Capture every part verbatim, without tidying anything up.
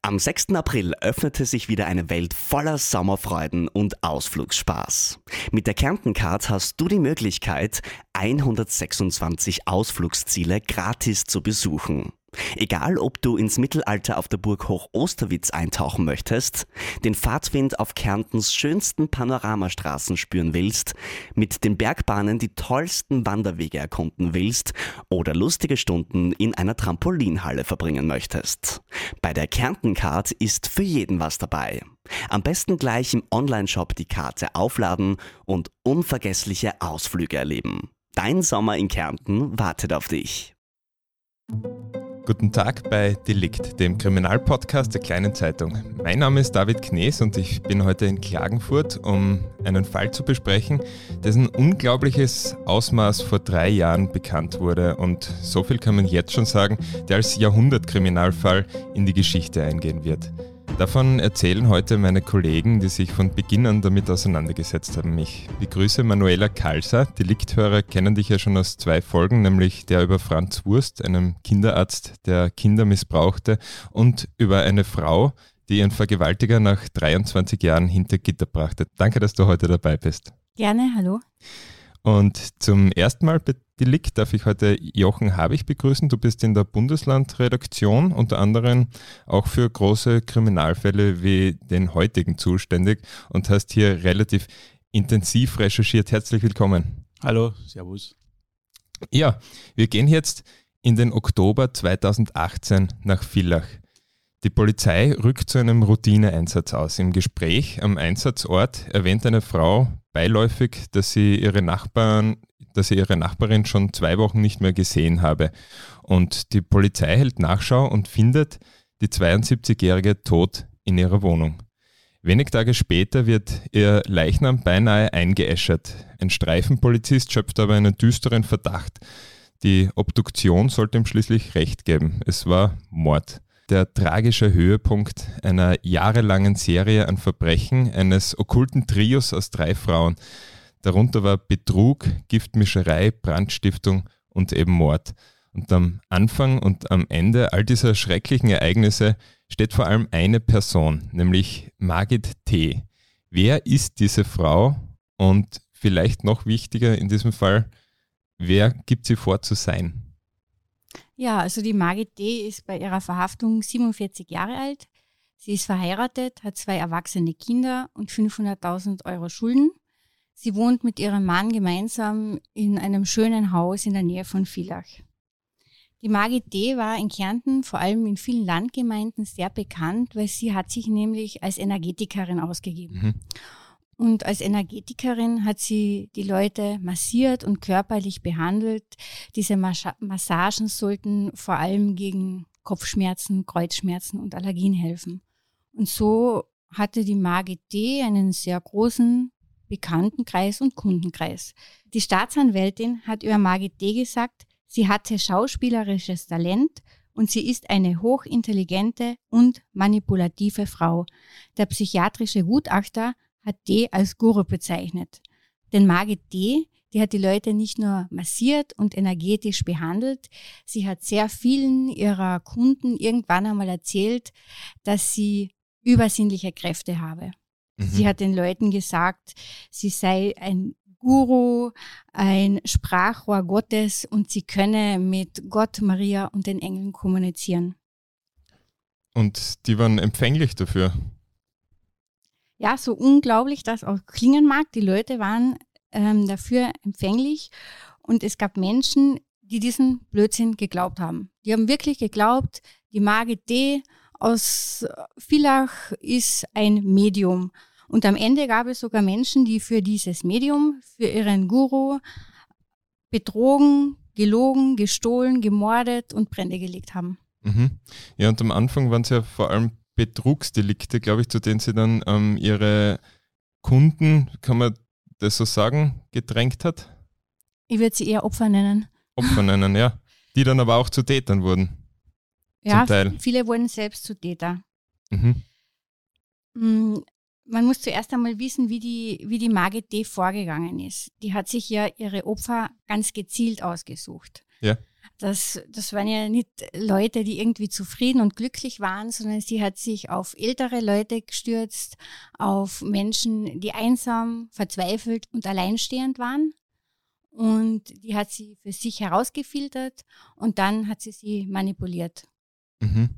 Am sechsten April öffnete sich wieder eine Welt voller Sommerfreuden und Ausflugsspaß. Mit der Kärnten Card hast du die Möglichkeit, hundertsechsundzwanzig Ausflugsziele gratis zu besuchen. Egal, ob du ins Mittelalter auf der Burg Hoch-Osterwitz eintauchen möchtest, den Fahrtwind auf Kärntens schönsten Panoramastraßen spüren willst, mit den Bergbahnen die tollsten Wanderwege erkunden willst oder lustige Stunden in einer Trampolinhalle verbringen möchtest. Bei der Kärnten Card ist für jeden was dabei. Am besten gleich im Onlineshop die Karte aufladen und unvergessliche Ausflüge erleben. Dein Sommer in Kärnten wartet auf dich. Guten Tag bei Delikt, dem Kriminalpodcast der Kleinen Zeitung. Mein Name ist David Knees und ich bin heute in Klagenfurt, um einen Fall zu besprechen, dessen unglaubliches Ausmaß vor drei Jahren bekannt wurde. Und so viel kann man jetzt schon sagen, der als Jahrhundertkriminalfall in die Geschichte eingehen wird. Davon erzählen heute meine Kollegen, die sich von Beginn an damit auseinandergesetzt haben. Ich begrüße Manuela Kalser. Delikthörer kennen dich ja schon aus zwei Folgen, nämlich der über Franz Wurst, einem Kinderarzt, der Kinder missbrauchte, und über eine Frau, die ihren Vergewaltiger nach dreiundzwanzig Jahren hinter Gitter brachte. Danke, dass du heute dabei bist. Gerne, hallo. Und zum ersten Mal bei Delikt darf ich heute Jochen Habich begrüßen. Du bist in der Bundeslandredaktion unter anderem auch für große Kriminalfälle wie den heutigen zuständig und hast hier relativ intensiv recherchiert. Herzlich willkommen. Hallo, servus. Ja, wir gehen jetzt in den Oktober zweitausendachtzehn nach Villach. Die Polizei rückt zu einem Routineeinsatz aus. Im Gespräch am Einsatzort erwähnt eine Frau beiläufig, dass sie ihre Nachbarn, dass sie ihre Nachbarin schon zwei Wochen nicht mehr gesehen habe. Und die Polizei hält Nachschau und findet die zweiundsiebzigjährige tot in ihrer Wohnung. Wenig Tage später wird ihr Leichnam beinahe eingeäschert. Ein Streifenpolizist schöpft aber einen düsteren Verdacht. Die Obduktion sollte ihm schließlich recht geben. Es war Mord. Der tragische Höhepunkt einer jahrelangen Serie an Verbrechen eines okkulten Trios aus drei Frauen. Darunter war Betrug, Giftmischerei, Brandstiftung und eben Mord. Und am Anfang und am Ende all dieser schrecklichen Ereignisse steht vor allem eine Person, nämlich Margit T. Wer ist diese Frau? Und vielleicht noch wichtiger in diesem Fall, wer gibt sie vor zu sein? Ja, also die Margit D. ist bei ihrer Verhaftung siebenundvierzig Jahre alt. Sie ist verheiratet, hat zwei erwachsene Kinder und fünfhunderttausend Euro Schulden. Sie wohnt mit ihrem Mann gemeinsam in einem schönen Haus in der Nähe von Villach. Die Margit D. war in Kärnten, vor allem in vielen Landgemeinden, sehr bekannt, weil sie hat sich nämlich als Energetikerin ausgegeben. Mhm. Und als Energetikerin hat sie die Leute massiert und körperlich behandelt. Diese Mas- Massagen sollten vor allem gegen Kopfschmerzen, Kreuzschmerzen und Allergien helfen. Und so hatte die Margit D. einen sehr großen Bekanntenkreis und Kundenkreis. Die Staatsanwältin hat über Margit D. gesagt, sie hatte schauspielerisches Talent und sie ist eine hochintelligente und manipulative Frau. Der psychiatrische Gutachter hat D. als Guru bezeichnet. Denn Margit D., die hat die Leute nicht nur massiert und energetisch behandelt, sie hat sehr vielen ihrer Kunden irgendwann einmal erzählt, dass sie übersinnliche Kräfte habe. Mhm. Sie hat den Leuten gesagt, sie sei ein Guru, ein Sprachrohr Gottes und sie könne mit Gott, Maria und den Engeln kommunizieren. Und die waren empfänglich dafür? Ja, so unglaublich das auch klingen mag, die Leute waren ähm, dafür empfänglich und es gab Menschen, die diesen Blödsinn geglaubt haben. Die haben wirklich geglaubt, die Margit D. aus Villach ist ein Medium. Und am Ende gab es sogar Menschen, die für dieses Medium, für ihren Guru betrogen, gelogen, gestohlen, gemordet und Brände gelegt haben. Mhm. Ja, und am Anfang waren es ja vor allem Betrugsdelikte, glaube ich, zu denen sie dann ähm, ihre Kunden, kann man das so sagen, gedrängt hat? Ich würde sie eher Opfer nennen. Opfer nennen, ja. Die dann aber auch zu Tätern wurden. Ja, zum Teil. Viele wurden selbst zu Täter. Mhm. Man muss zuerst einmal wissen, wie die, wie die Margit D. vorgegangen ist. Die hat sich ja ihre Opfer ganz gezielt ausgesucht. Ja. Das, das waren ja nicht Leute, die irgendwie zufrieden und glücklich waren, sondern sie hat sich auf ältere Leute gestürzt, auf Menschen, die einsam, verzweifelt und alleinstehend waren. Und die hat sie für sich herausgefiltert und dann hat sie sie manipuliert. Mhm.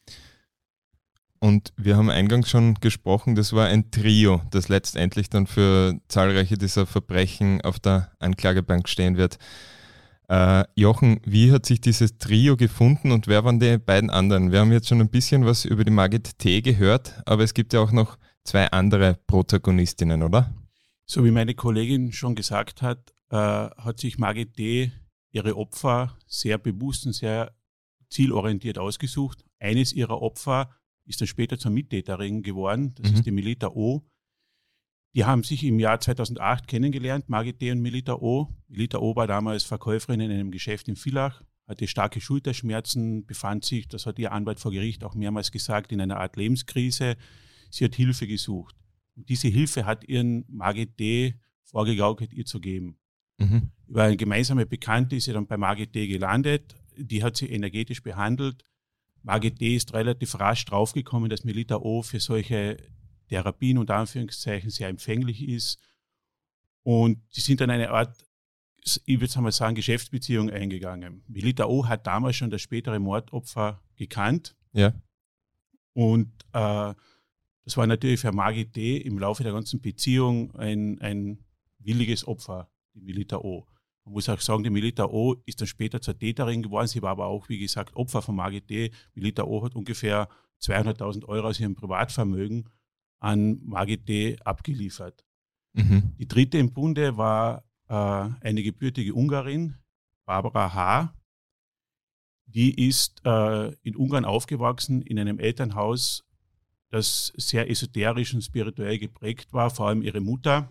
Und wir haben eingangs schon gesprochen, das war ein Trio, das letztendlich dann für zahlreiche dieser Verbrechen auf der Anklagebank stehen wird. Äh, Jochen, wie hat sich dieses Trio gefunden und wer waren die beiden anderen? Wir haben jetzt schon ein bisschen was über die Margit T. gehört, aber es gibt ja auch noch zwei andere Protagonistinnen, oder? So wie meine Kollegin schon gesagt hat, äh, hat sich Margit T. ihre Opfer sehr bewusst und sehr zielorientiert ausgesucht. Eines ihrer Opfer ist dann später zur Mittäterin geworden, das mhm. ist die Melita O. Die haben sich im Jahr zweitausendacht kennengelernt, Margit T. und Melita O. Melita O. war damals Verkäuferin in einem Geschäft in Villach, hatte starke Schulterschmerzen, befand sich, das hat ihr Anwalt vor Gericht auch mehrmals gesagt, in einer Art Lebenskrise. Sie hat Hilfe gesucht. Und diese Hilfe hat ihren Margit T. vorgegaukelt, ihr zu geben. Mhm. Über eine gemeinsame Bekannte ist sie dann bei Margit T. gelandet. Die hat sie energetisch behandelt. Margit T. ist relativ rasch draufgekommen, dass Melita O. für solche Therapien unter Anführungszeichen sehr empfänglich ist. Und sie sind dann eine Art, ich würde mal sagen, Geschäftsbeziehung eingegangen. Melita O. hat damals schon das spätere Mordopfer gekannt. Ja. Und äh, das war natürlich für Margit T. im Laufe der ganzen Beziehung ein, ein williges Opfer, die Melita O. Man muss auch sagen, die Melita O. ist dann später zur Täterin geworden. Sie war aber auch, wie gesagt, Opfer von Margit T. Melita O. hat ungefähr zweihunderttausend Euro aus ihrem Privatvermögen an Margit T. abgeliefert. Mhm. Die dritte im Bunde war äh, eine gebürtige Ungarin, Barbara H. Die ist äh, in Ungarn aufgewachsen, in einem Elternhaus, das sehr esoterisch und spirituell geprägt war, vor allem ihre Mutter.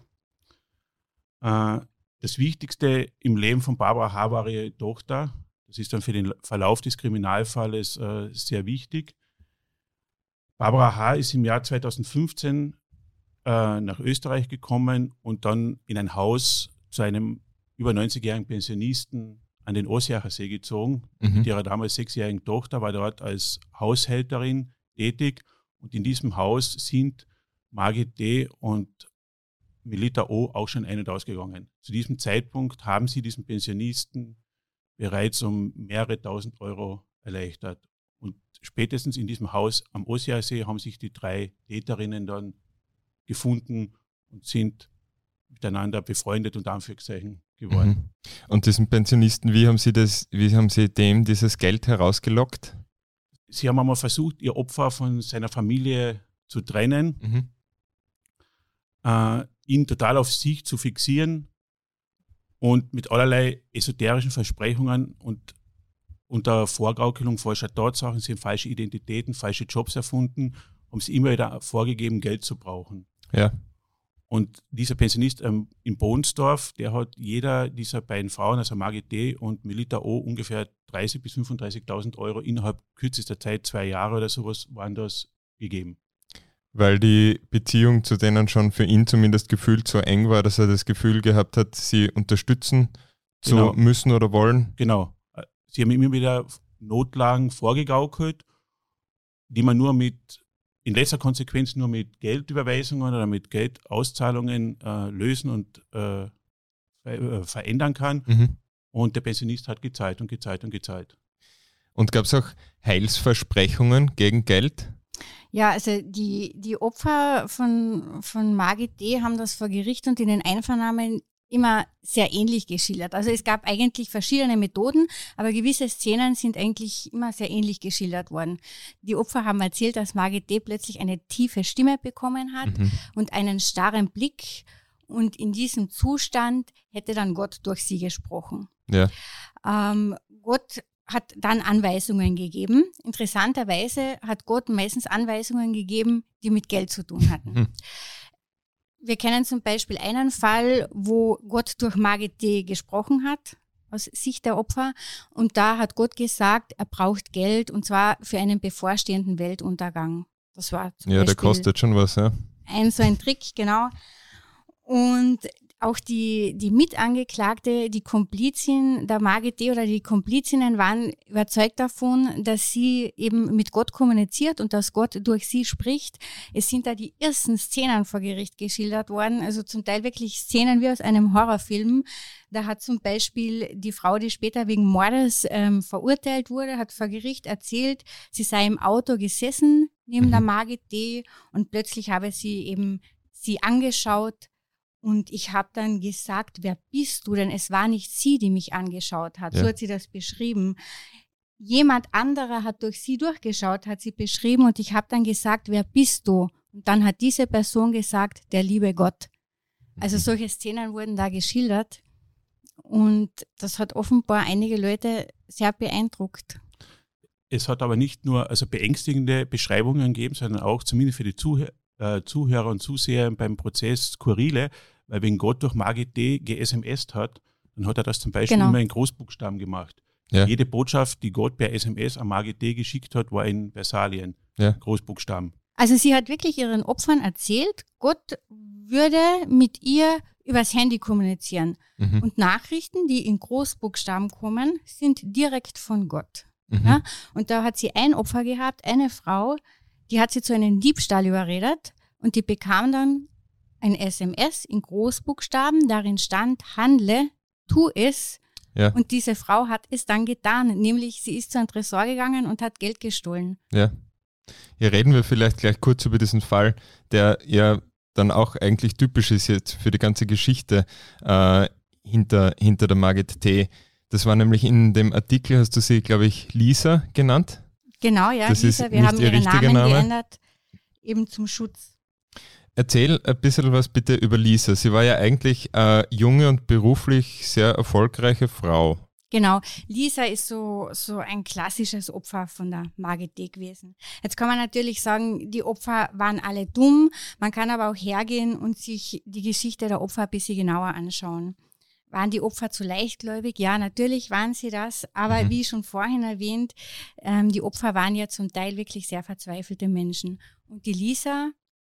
Äh, das Wichtigste im Leben von Barbara H. war ihre Tochter. Das ist dann für den Verlauf des Kriminalfalles äh, sehr wichtig. Barbara H. ist im Jahr zweitausendfünfzehn äh, nach Österreich gekommen und dann in ein Haus zu einem über neunzigjährigen Pensionisten an den Ossiacher See gezogen. Mhm. Mit ihrer damals sechsjährigen Tochter war dort als Haushälterin tätig. Und in diesem Haus sind Margit T. und Melita O. auch schon ein- und ausgegangen. Zu diesem Zeitpunkt haben sie diesen Pensionisten bereits um mehrere tausend Euro erleichtert. Und spätestens in diesem Haus am Ossiacher haben sich die drei Täterinnen dann gefunden und sind miteinander befreundet und Anführungszeichen geworden. Mhm. Und diesen Pensionisten, wie haben Sie das, wie haben Sie dem dieses Geld herausgelockt? Sie haben einmal versucht, ihr Opfer von seiner Familie zu trennen, mhm. äh, ihn total auf sich zu fixieren und mit allerlei esoterischen Versprechungen und unter Vorgaukelung falscher Tatsachen, sie haben falsche Identitäten, falsche Jobs erfunden, haben sie immer wieder vorgegeben, Geld zu brauchen. Ja. Und dieser Pensionist ähm, in Bohnsdorf, der hat jeder dieser beiden Frauen, also Margit T. und Melita O., ungefähr dreißigtausend bis fünfunddreißigtausend Euro innerhalb kürzester Zeit, zwei Jahre oder sowas, waren das gegeben. Weil die Beziehung zu denen schon für ihn zumindest gefühlt so eng war, dass er das Gefühl gehabt hat, sie unterstützen zu genau. müssen oder wollen. Genau. Sie haben immer wieder Notlagen vorgegaukelt, die man nur mit, in letzter Konsequenz nur mit Geldüberweisungen oder mit Geldauszahlungen äh, lösen und äh, ver- verändern kann. Mhm. Und der Pensionist hat gezahlt und gezahlt und gezahlt. Und gab es auch Heilsversprechungen gegen Geld? Ja, also die, die Opfer von, von Margit T. haben das vor Gericht und in den Einvernahmen immer sehr ähnlich geschildert. Also es gab eigentlich verschiedene Methoden, aber gewisse Szenen sind eigentlich immer sehr ähnlich geschildert worden. Die Opfer haben erzählt, dass Margit T. plötzlich eine tiefe Stimme bekommen hat mhm. und einen starren Blick, und in diesem Zustand hätte dann Gott durch sie gesprochen. Ja. Ähm, Gott hat dann Anweisungen gegeben. Interessanterweise hat Gott meistens Anweisungen gegeben, die mit Geld zu tun hatten. Mhm. Wir kennen zum Beispiel einen Fall, wo Gott durch Margit T. gesprochen hat, aus Sicht der Opfer. Und da hat Gott gesagt, er braucht Geld, und zwar für einen bevorstehenden Weltuntergang. Das war zum ja, Beispiel der kostet schon was, ja. Ein so ein Trick, genau. Und auch die, die Mitangeklagte, die Komplizin der Margit D. oder die Komplizinnen waren überzeugt davon, dass sie eben mit Gott kommuniziert und dass Gott durch sie spricht. Es sind da die ersten Szenen vor Gericht geschildert worden, also zum Teil wirklich Szenen wie aus einem Horrorfilm. Da hat zum Beispiel die Frau, die später wegen Mordes ähm, verurteilt wurde, hat vor Gericht erzählt, sie sei im Auto gesessen neben mhm. der Margit D. und plötzlich habe sie eben sie angeschaut. Und ich habe dann gesagt, wer bist du? Denn es war nicht sie, die mich angeschaut hat. Ja. So hat sie das beschrieben. Jemand anderer hat durch sie durchgeschaut, hat sie beschrieben. Und ich habe dann gesagt, wer bist du? Und dann hat diese Person gesagt, der liebe Gott. Also solche Szenen wurden da geschildert. Und das hat offenbar einige Leute sehr beeindruckt. Es hat aber nicht nur also beängstigende Beschreibungen gegeben, sondern auch zumindest für die Zuhörer, äh, Zuhörer und Zuseher beim Prozess skurrile. Weil wenn Gott durch Margit D. ge S M S hat, dann hat er das zum Beispiel genau. immer in Großbuchstaben gemacht. Ja. Jede Botschaft, die Gott per S M S an Margit D. geschickt hat, war in Versalien, ja. Großbuchstaben. Also sie hat wirklich ihren Opfern erzählt, Gott würde mit ihr übers Handy kommunizieren. Mhm. Und Nachrichten, die in Großbuchstaben kommen, sind direkt von Gott. Mhm. Ja? Und da hat sie ein Opfer gehabt, eine Frau, die hat sie zu einem Diebstahl überredet und die bekam dann ein S M S in Großbuchstaben, darin stand, handle, tu es. Ja. Und diese Frau hat es dann getan, nämlich sie ist zu einem Tresor gegangen und hat Geld gestohlen. Ja. Hier reden wir vielleicht gleich kurz über diesen Fall, der ja dann auch eigentlich typisch ist jetzt für die ganze Geschichte äh, hinter, hinter der Margit T. Das war nämlich in dem Artikel, hast du sie, glaube ich, Lisa genannt? Genau, ja, das Lisa, ist wir haben ihren Namen Name. geändert, eben zum Schutz. Erzähl ein bisschen was bitte über Lisa. Sie war ja eigentlich eine junge und beruflich sehr erfolgreiche Frau. Genau, Lisa ist so, so ein klassisches Opfer von der Margit D. gewesen. Jetzt kann man natürlich sagen, die Opfer waren alle dumm. Man kann aber auch hergehen und sich die Geschichte der Opfer ein bisschen genauer anschauen. Waren die Opfer zu leichtgläubig? Ja, natürlich waren sie das. Aber mhm. wie schon vorhin erwähnt, ähm, die Opfer waren ja zum Teil wirklich sehr verzweifelte Menschen. Und die Lisa,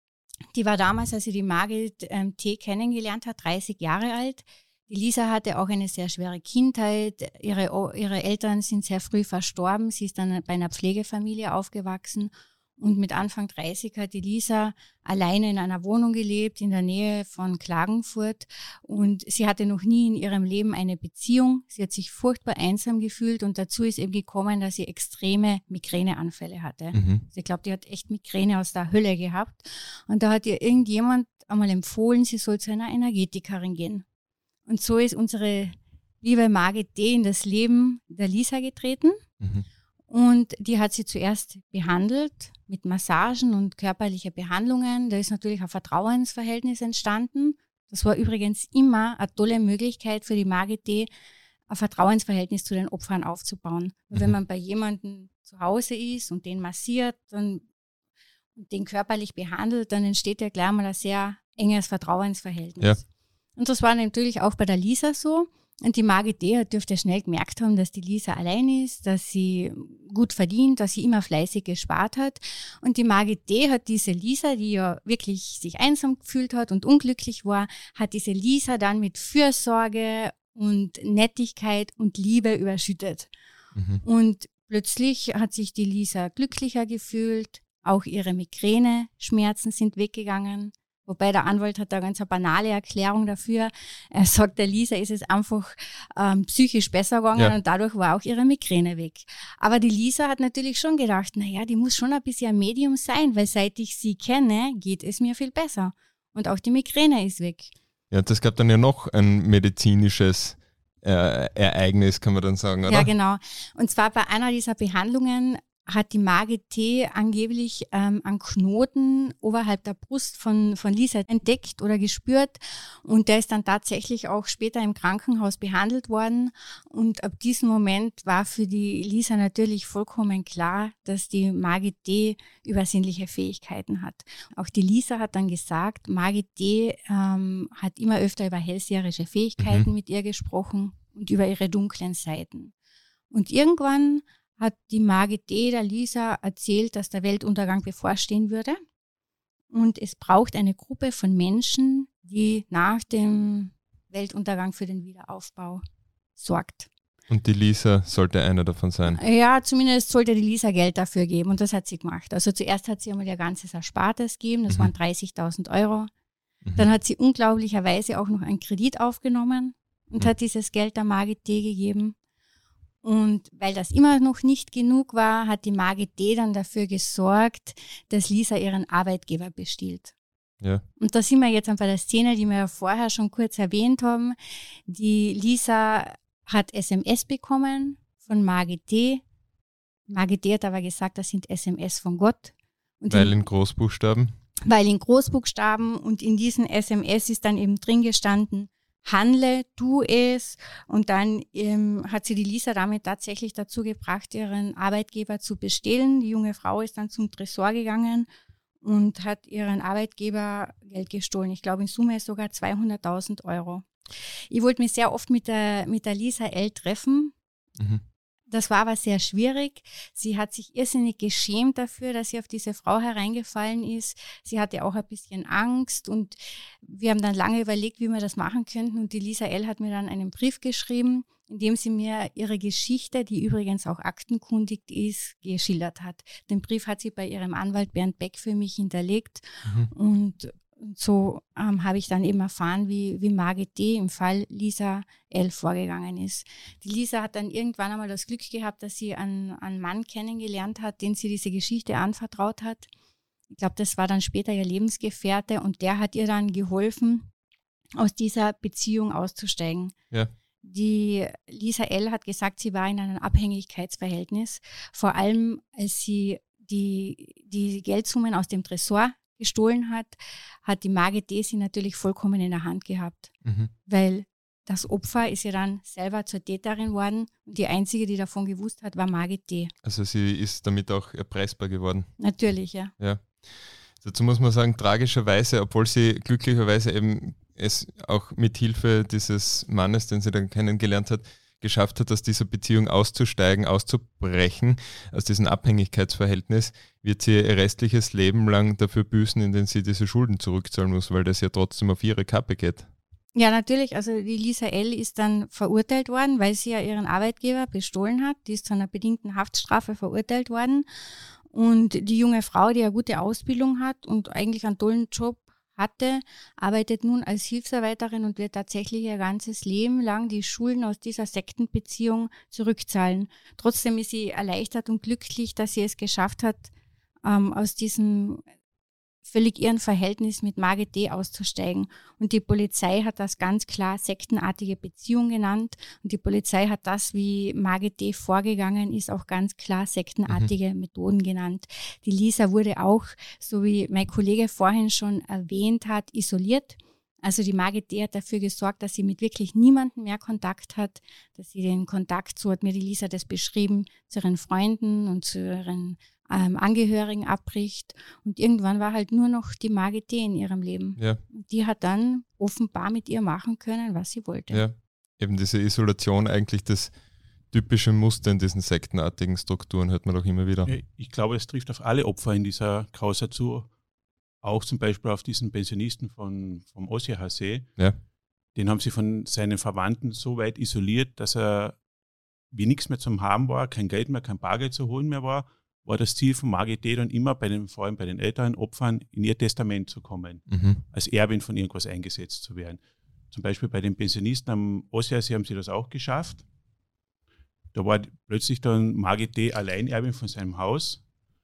die war damals, als sie die Margit ähm, T. kennengelernt hat, dreißig Jahre alt. Die Lisa hatte auch eine sehr schwere Kindheit. Ihre, ihre Eltern sind sehr früh verstorben. Sie ist dann bei einer Pflegefamilie aufgewachsen. Und mit Anfang dreißig hat die Lisa alleine in einer Wohnung gelebt, in der Nähe von Klagenfurt. Und sie hatte noch nie in ihrem Leben eine Beziehung. Sie hat sich furchtbar einsam gefühlt. Und dazu ist eben gekommen, dass sie extreme Migräneanfälle hatte. Mhm. Also ich glaube, die hat echt Migräne aus der Hölle gehabt. Und da hat ihr irgendjemand einmal empfohlen, sie soll zu einer Energetikerin gehen. Und so ist unsere liebe Margit D. in das Leben der Lisa getreten. Mhm. Und die hat sie zuerst behandelt mit Massagen und körperliche Behandlungen. Da ist natürlich ein Vertrauensverhältnis entstanden. Das war übrigens immer eine tolle Möglichkeit für die Margit D., ein Vertrauensverhältnis zu den Opfern aufzubauen. Mhm. Wenn man bei jemandem zu Hause ist und den massiert dann, und den körperlich behandelt, dann entsteht ja gleich mal ein sehr enges Vertrauensverhältnis. Ja. Und das war natürlich auch bei der Lisa so. Und die Margit D. dürfte schnell gemerkt haben, dass die Lisa allein ist, dass sie gut verdient, dass sie immer fleißig gespart hat. Und die Margit D. hat diese Lisa, die ja wirklich sich einsam gefühlt hat und unglücklich war, hat diese Lisa dann mit Fürsorge und Nettigkeit und Liebe überschüttet. Mhm. Und plötzlich hat sich die Lisa glücklicher gefühlt, auch ihre Migräne-Schmerzen sind weggegangen. Wobei der Anwalt hat da ganz eine banale Erklärung dafür. Er sagt, der Lisa ist es einfach ähm, psychisch besser gegangen ja. und dadurch war auch ihre Migräne weg. Aber die Lisa hat natürlich schon gedacht, naja, die muss schon ein bisschen ein Medium sein, weil seit ich sie kenne, geht es mir viel besser. Und auch die Migräne ist weg. Ja, das gab dann ja noch ein medizinisches äh, Ereignis, kann man dann sagen, oder? Ja, genau. Und zwar bei einer dieser Behandlungen hat die Margit T. angeblich ähm, einen Knoten oberhalb der Brust von, von Lisa entdeckt oder gespürt und der ist dann tatsächlich auch später im Krankenhaus behandelt worden und ab diesem Moment war für die Lisa natürlich vollkommen klar, dass die Margit D. übersinnliche Fähigkeiten hat. Auch die Lisa hat dann gesagt, Margit D. Ähm, hat immer öfter über hellseherische Fähigkeiten mhm. mit ihr gesprochen und über ihre dunklen Seiten. Und irgendwann hat die Margit D. der Lisa erzählt, dass der Weltuntergang bevorstehen würde. Und es braucht eine Gruppe von Menschen, die nach dem Weltuntergang für den Wiederaufbau sorgt. Und die Lisa sollte einer davon sein? Ja, zumindest sollte die Lisa Geld dafür geben und das hat sie gemacht. Also zuerst hat sie einmal ihr ganzes Erspartes gegeben, das mhm. waren dreißigtausend Euro. Mhm. Dann hat sie unglaublicherweise auch noch einen Kredit aufgenommen und mhm. hat dieses Geld der Margit D. gegeben. Und weil das immer noch nicht genug war, hat die Margit D. dann dafür gesorgt, dass Lisa ihren Arbeitgeber bestiehlt. Ja. Und da sind wir jetzt bei der Szene, die wir ja vorher schon kurz erwähnt haben. Die Lisa hat S M S bekommen von Margit D. Margit D. hat aber gesagt, das sind S M S von Gott. Und weil in, in Großbuchstaben? Weil in Großbuchstaben und in diesen S M S ist dann eben drin gestanden, handle, tu es. Und dann ähm, hat sie die Lisa damit tatsächlich dazu gebracht, ihren Arbeitgeber zu bestehlen. Die junge Frau ist dann zum Tresor gegangen und hat ihren Arbeitgeber Geld gestohlen. Ich glaube in Summe sogar zweihunderttausend Euro. Ich wollte mich sehr oft mit der, mit der Lisa L. treffen. Mhm. Das war aber sehr schwierig. Sie hat sich irrsinnig geschämt dafür, dass sie auf diese Frau hereingefallen ist. Sie hatte auch ein bisschen Angst und wir haben dann lange überlegt, wie wir das machen könnten. Und die Lisa L. hat mir dann einen Brief geschrieben, in dem sie mir ihre Geschichte, die übrigens auch aktenkundig ist, geschildert hat. Den Brief hat sie bei ihrem Anwalt Bernd Beck für mich hinterlegt mhm. und Und so ähm, habe ich dann eben erfahren, wie, wie Margit D. im Fall Lisa L. vorgegangen ist. Die Lisa hat dann irgendwann einmal das Glück gehabt, dass sie einen, einen Mann kennengelernt hat, den sie diese Geschichte anvertraut hat. Ich glaube, das war dann später ihr Lebensgefährte und der hat ihr dann geholfen, aus dieser Beziehung auszusteigen. Ja. Die Lisa L. hat gesagt, sie war in einem Abhängigkeitsverhältnis, vor allem als sie die, die Geldsummen aus dem Tresor gestohlen hat, hat die Margit D. sie natürlich vollkommen in der Hand gehabt. Mhm. Weil das Opfer ist ja dann selber zur Täterin worden und die einzige, die davon gewusst hat, war Margit D. Also sie ist damit auch erpreisbar geworden. Natürlich, ja. Ja. Dazu muss man sagen, tragischerweise, obwohl sie glücklicherweise eben es auch mit Hilfe dieses Mannes, den sie dann kennengelernt hat, geschafft hat, aus dieser Beziehung auszusteigen, auszubrechen, aus diesem Abhängigkeitsverhältnis, wird sie ihr restliches Leben lang dafür büßen, indem sie diese Schulden zurückzahlen muss, weil das ja trotzdem auf ihre Kappe geht. Ja, natürlich. Also die Lisa L. ist dann verurteilt worden, weil sie ja ihren Arbeitgeber bestohlen hat. Die ist zu einer bedingten Haftstrafe verurteilt worden. Und die junge Frau, die eine gute Ausbildung hat und eigentlich einen tollen Job hatte, arbeitet nun als Hilfsarbeiterin und wird tatsächlich ihr ganzes Leben lang die Schulden aus dieser Sektenbeziehung zurückzahlen. Trotzdem ist sie erleichtert und glücklich, dass sie es geschafft hat, ähm, aus diesem völlig irren Verhältnis mit Margit D. auszusteigen. Und die Polizei hat das ganz klar sektenartige Beziehung genannt. Und die Polizei hat das, wie Margit D. vorgegangen ist, auch ganz klar sektenartige mhm. Methoden genannt. Die Lisa wurde auch, so wie mein Kollege vorhin schon erwähnt hat, isoliert. Also die Margit D. hat dafür gesorgt, dass sie mit wirklich niemandem mehr Kontakt hat, dass sie den Kontakt, so hat mir die Lisa das beschrieben, zu ihren Freunden und zu ihren ähm, Angehörigen abbricht. Und irgendwann war halt nur noch die Margit D. in ihrem Leben. Ja. Die hat dann offenbar mit ihr machen können, was sie wollte. Ja, eben diese Isolation, eigentlich das typische Muster in diesen sektenartigen Strukturen, hört man doch immer wieder. Ich glaube, es trifft auf alle Opfer in dieser Causa zu. Auch zum Beispiel auf diesen Pensionisten von, vom Ossiacher-See. Ja. Den haben sie von seinen Verwandten so weit isoliert, dass er wie nichts mehr zum Haben war, kein Geld mehr, kein Bargeld zu holen mehr war, war das Ziel von Margit D. dann immer, bei den, vor allem bei den älteren Opfern, in ihr Testament zu kommen, mhm. als Erbin von irgendwas eingesetzt zu werden. Zum Beispiel bei den Pensionisten am Ossiacher-See haben sie das auch geschafft. Da war plötzlich dann Margit D. Alleinerbin von seinem Haus.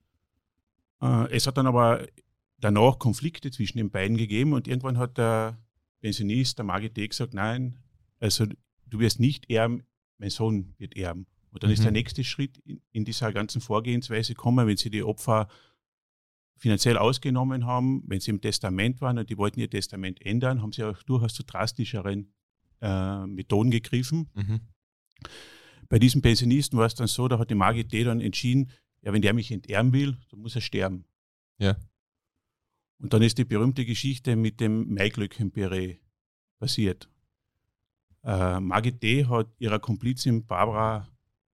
Äh, es hat dann aber danach Konflikte zwischen den beiden gegeben und irgendwann hat der Pensionist, der Margit D. gesagt, nein, also du wirst nicht erben, mein Sohn wird erben. Und dann mhm. ist der nächste Schritt in, in dieser ganzen Vorgehensweise gekommen, wenn sie die Opfer finanziell ausgenommen haben, wenn sie im Testament waren und die wollten ihr Testament ändern, haben sie auch durchaus zu drastischeren äh, Methoden gegriffen. Mhm. Bei diesem Pensionisten war es dann so, da hat die Margit D. dann entschieden, ja, wenn der mich enterben will, dann muss er sterben. Ja. Und dann ist die berühmte Geschichte mit dem Maiglöckchen-Püree passiert. Äh, Margit D. hat ihrer Komplizin Barbara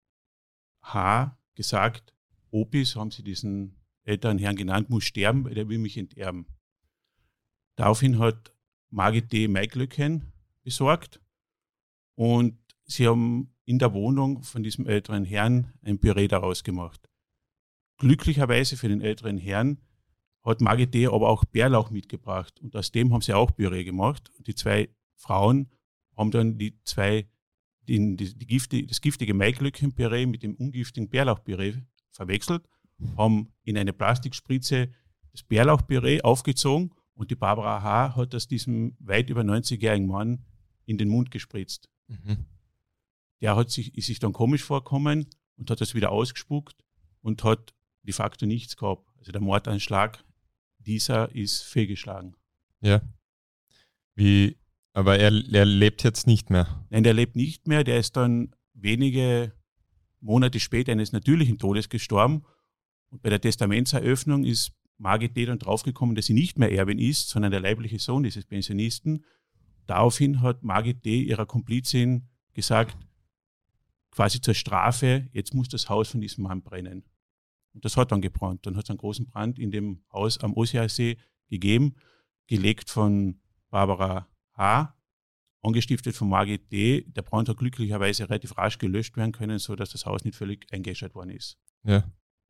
H. gesagt, Opis, haben sie diesen älteren Herrn genannt, muss sterben, weil der will mich enterben. Daraufhin hat Margit D. Maiglöckchen besorgt und sie haben in der Wohnung von diesem älteren Herrn ein Püree daraus gemacht. Glücklicherweise für den älteren Herrn hat Margit D. aber auch Bärlauch mitgebracht und aus dem haben sie auch Püree gemacht. Und die zwei Frauen haben dann die zwei, die, die, die Gifte, das giftige Maiglöckchen-Püree mit dem ungiftigen Bärlauchpüree verwechselt, haben in eine Plastikspritze das Bärlauchpüree aufgezogen und die Barbara H. hat das diesem weit über neunzigjährigen Mann in den Mund gespritzt. Mhm. Der hat sich, ist sich dann komisch vorgekommen und hat das wieder ausgespuckt und hat de facto nichts gehabt. Also der Mordanschlag, dieser ist fehlgeschlagen. Ja. Wie, aber er, er lebt jetzt nicht mehr. Nein, der lebt nicht mehr. Der ist dann wenige Monate später eines natürlichen Todes gestorben. Und bei der Testamentseröffnung ist Margit D. dann draufgekommen, dass sie nicht mehr Erbin ist, sondern der leibliche Sohn dieses Pensionisten. Daraufhin hat Margit D. ihrer Komplizin gesagt, quasi zur Strafe, jetzt muss das Haus von diesem Mann brennen. Und das hat dann gebrannt. Dann hat es einen großen Brand in dem Haus am Ossiasee gegeben, gelegt von Barbara H., angestiftet von Margit D. Der Brand hat glücklicherweise relativ rasch gelöscht werden können, sodass das Haus nicht völlig eingeschert worden ist. Ja.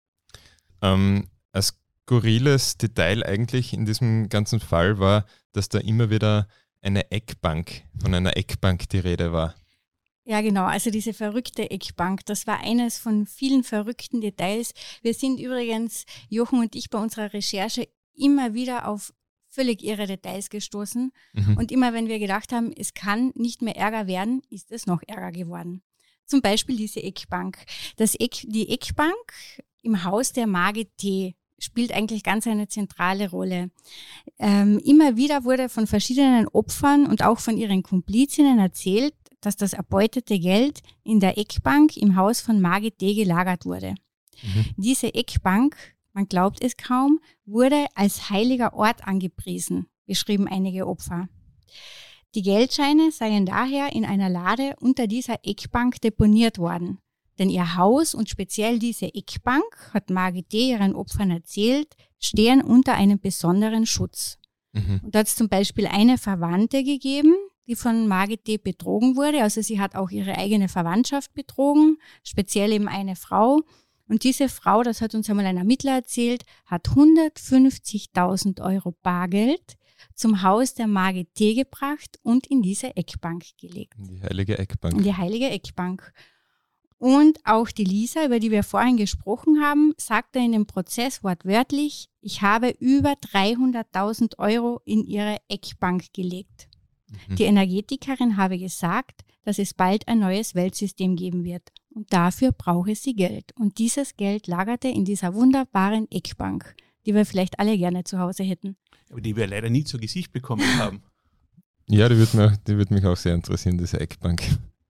Ähm, ein skurriles Detail eigentlich in diesem ganzen Fall war, dass da immer wieder eine Eckbank, von einer Eckbank die Rede war. Ja, genau. Also diese verrückte Eckbank, das war eines von vielen verrückten Details. Wir sind übrigens, Jochen und ich, bei unserer Recherche immer wieder auf völlig irre Details gestoßen. Mhm. Und immer, wenn wir gedacht haben, es kann nicht mehr Ärger werden, ist es noch ärger geworden. Zum Beispiel diese Eckbank. Das Eck, die Eckbank im Haus der Margit T. spielt eigentlich ganz eine zentrale Rolle. Ähm, immer wieder wurde von verschiedenen Opfern und auch von ihren Komplizinnen erzählt, dass das erbeutete Geld in der Eckbank im Haus von Margit D. gelagert wurde. Mhm. Diese Eckbank, man glaubt es kaum, wurde als heiliger Ort angepriesen, beschrieben einige Opfer. Die Geldscheine seien daher in einer Lade unter dieser Eckbank deponiert worden. Denn ihr Haus und speziell diese Eckbank, hat Margit D. ihren Opfern erzählt, stehen unter einem besonderen Schutz. Mhm. Und da hat es zum Beispiel eine Verwandte gegeben, die von Margit D. betrogen wurde. Also sie hat auch ihre eigene Verwandtschaft betrogen, speziell eben eine Frau. Und diese Frau, das hat uns einmal ein Ermittler erzählt, hat hundertfünfzigtausend Euro Bargeld zum Haus der Margit T. gebracht und in diese Eckbank gelegt. Die heilige Eckbank. In die heilige Eckbank. Und auch die Lisa, über die wir vorhin gesprochen haben, sagte in dem Prozess wortwörtlich, ich habe über dreihunderttausend Euro in ihre Eckbank gelegt. Mhm. Die Energetikerin habe gesagt, dass es bald ein neues Weltsystem geben wird. Und dafür brauche sie Geld. Und dieses Geld lagerte in dieser wunderbaren Eckbank, die wir vielleicht alle gerne zu Hause hätten. Aber die wir leider nie zu Gesicht bekommen haben. Ja, die würde mich, die würde mich auch sehr interessieren, diese Eckbank.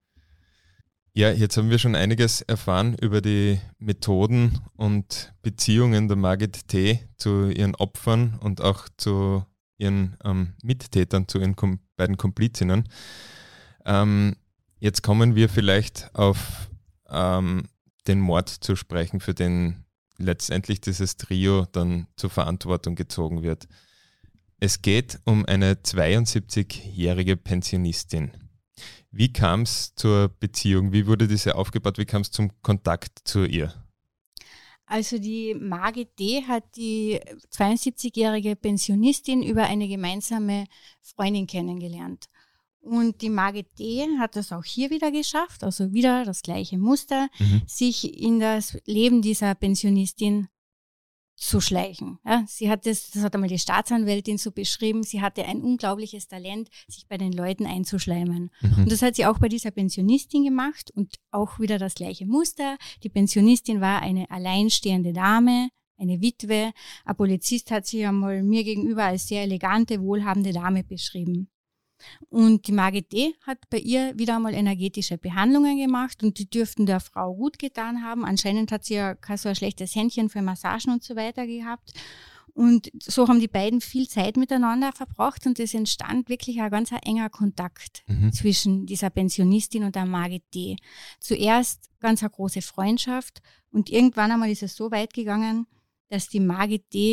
Ja, jetzt haben wir schon einiges erfahren über die Methoden und Beziehungen der Margit T. zu ihren Opfern und auch zu ihren ähm, Mittätern, zu ihren Kom- beiden Komplizinnen. Ähm, jetzt kommen wir vielleicht auf ähm, den Mord zu sprechen, für den letztendlich dieses Trio dann zur Verantwortung gezogen wird. Es geht um eine zweiundsiebzigjährige Pensionistin. Wie kam es zur Beziehung? Wie wurde diese aufgebaut? Wie kam es zum Kontakt zu ihr? Also die Margit D. hat die zweiundsiebzigjährige Pensionistin über eine gemeinsame Freundin kennengelernt. Und die Margit D. hat es auch hier wieder geschafft, also wieder das gleiche Muster, Mhm. sich in das Leben dieser Pensionistin zu schleichen. Ja, sie hat das, das hat einmal die Staatsanwältin so beschrieben, sie hatte ein unglaubliches Talent, sich bei den Leuten einzuschleimen. Mhm. Und das hat sie auch bei dieser Pensionistin gemacht und auch wieder das gleiche Muster. Die Pensionistin war eine alleinstehende Dame, eine Witwe. Ein Polizist hat sie einmal mir gegenüber als sehr elegante, wohlhabende Dame beschrieben. Und die Margit D. hat bei ihr wieder einmal energetische Behandlungen gemacht und die dürften der Frau gut getan haben. Anscheinend hat sie ja kein so ein schlechtes Händchen für Massagen und so weiter gehabt. Und so haben die beiden viel Zeit miteinander verbracht und es entstand wirklich ein ganz enger Kontakt Mhm. zwischen dieser Pensionistin und der Margit D. Zuerst ganz eine große Freundschaft und irgendwann einmal ist es so weit gegangen, dass die Margit D.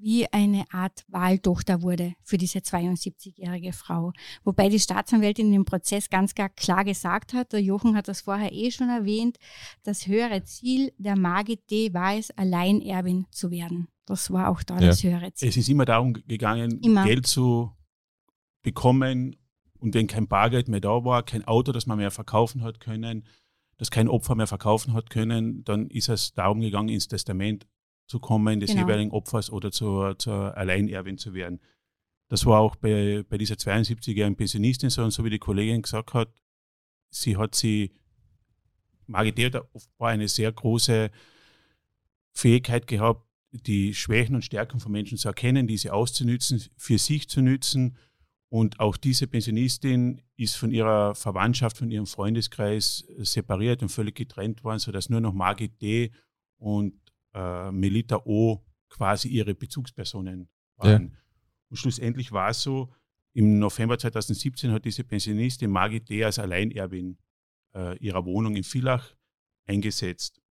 wie eine Art Wahltochter wurde für diese zweiundsiebzigjährige Frau. Wobei die Staatsanwältin im Prozess ganz klar gesagt hat, der Jochen hat das vorher eh schon erwähnt, das höhere Ziel der Margit D. war es, Alleinerbin zu werden. Das war auch da ja. das höhere Ziel. Es ist immer darum gegangen, immer. Geld zu bekommen, und wenn kein Bargeld mehr da war, kein Auto, das man mehr verkaufen hat können, das kein Opfer mehr verkaufen hat können, dann ist es darum gegangen, ins Testament zu kommen, des genau. jeweiligen Opfers oder zur, zur Alleinerbin zu werden. Das war auch bei, bei dieser zweiundsiebzigjährigen Pensionistin so, und so wie die Kollegin gesagt hat, sie hat sie, Margit D. hat offenbar eine sehr große Fähigkeit gehabt, die Schwächen und Stärken von Menschen zu erkennen, diese auszunützen, für sich zu nützen. Und auch diese Pensionistin ist von ihrer Verwandtschaft, von ihrem Freundeskreis separiert und völlig getrennt worden, sodass nur noch Margit D. und äh, Melita O. quasi ihre Bezugspersonen waren. Ja. Und schlussendlich war es so, im November zweitausendsiebzehn hat diese Pensionistin Margit D. als Alleinerbin äh, ihrer Wohnung in Villach eingesetzt.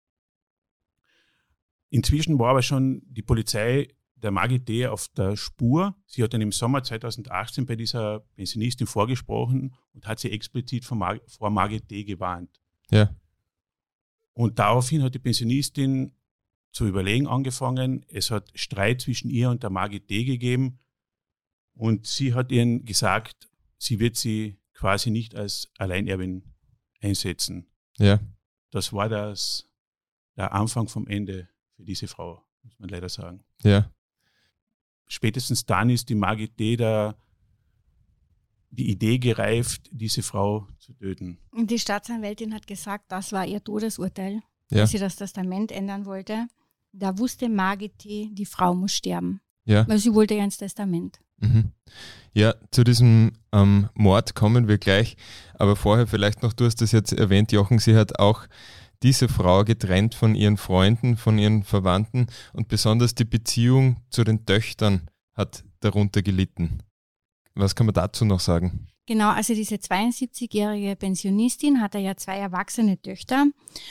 Inzwischen war aber schon die Polizei der Margit D. auf der Spur. Sie hat dann im Sommer zweitausendachtzehn bei dieser Pensionistin vorgesprochen und hat sie explizit vor, Mar- vor Margit D. gewarnt. Ja. Und daraufhin hat die Pensionistin zu überlegen angefangen. Es hat Streit zwischen ihr und der Margit D. gegeben und sie hat ihnen gesagt, sie wird sie quasi nicht als Alleinerbin einsetzen. Ja. Das war das, der Anfang vom Ende für diese Frau, muss man leider sagen. Ja. Spätestens dann ist die Margit D. da die Idee gereift, diese Frau zu töten. Und die Staatsanwältin hat gesagt, das war ihr Todesurteil, ja. dass sie das Testament ändern wollte. Da wusste Margit T., die Frau muss sterben. Ja. Weil sie wollte ja ins Testament. Mhm. Ja, zu diesem ähm, Mord kommen wir gleich. Aber vorher vielleicht noch, du hast das jetzt erwähnt, Jochen, sie hat auch diese Frau getrennt von ihren Freunden, von ihren Verwandten und besonders die Beziehung zu den Töchtern hat darunter gelitten. Was kann man dazu noch sagen? Genau, also diese zweiundsiebzigjährige Pensionistin hatte ja zwei erwachsene Töchter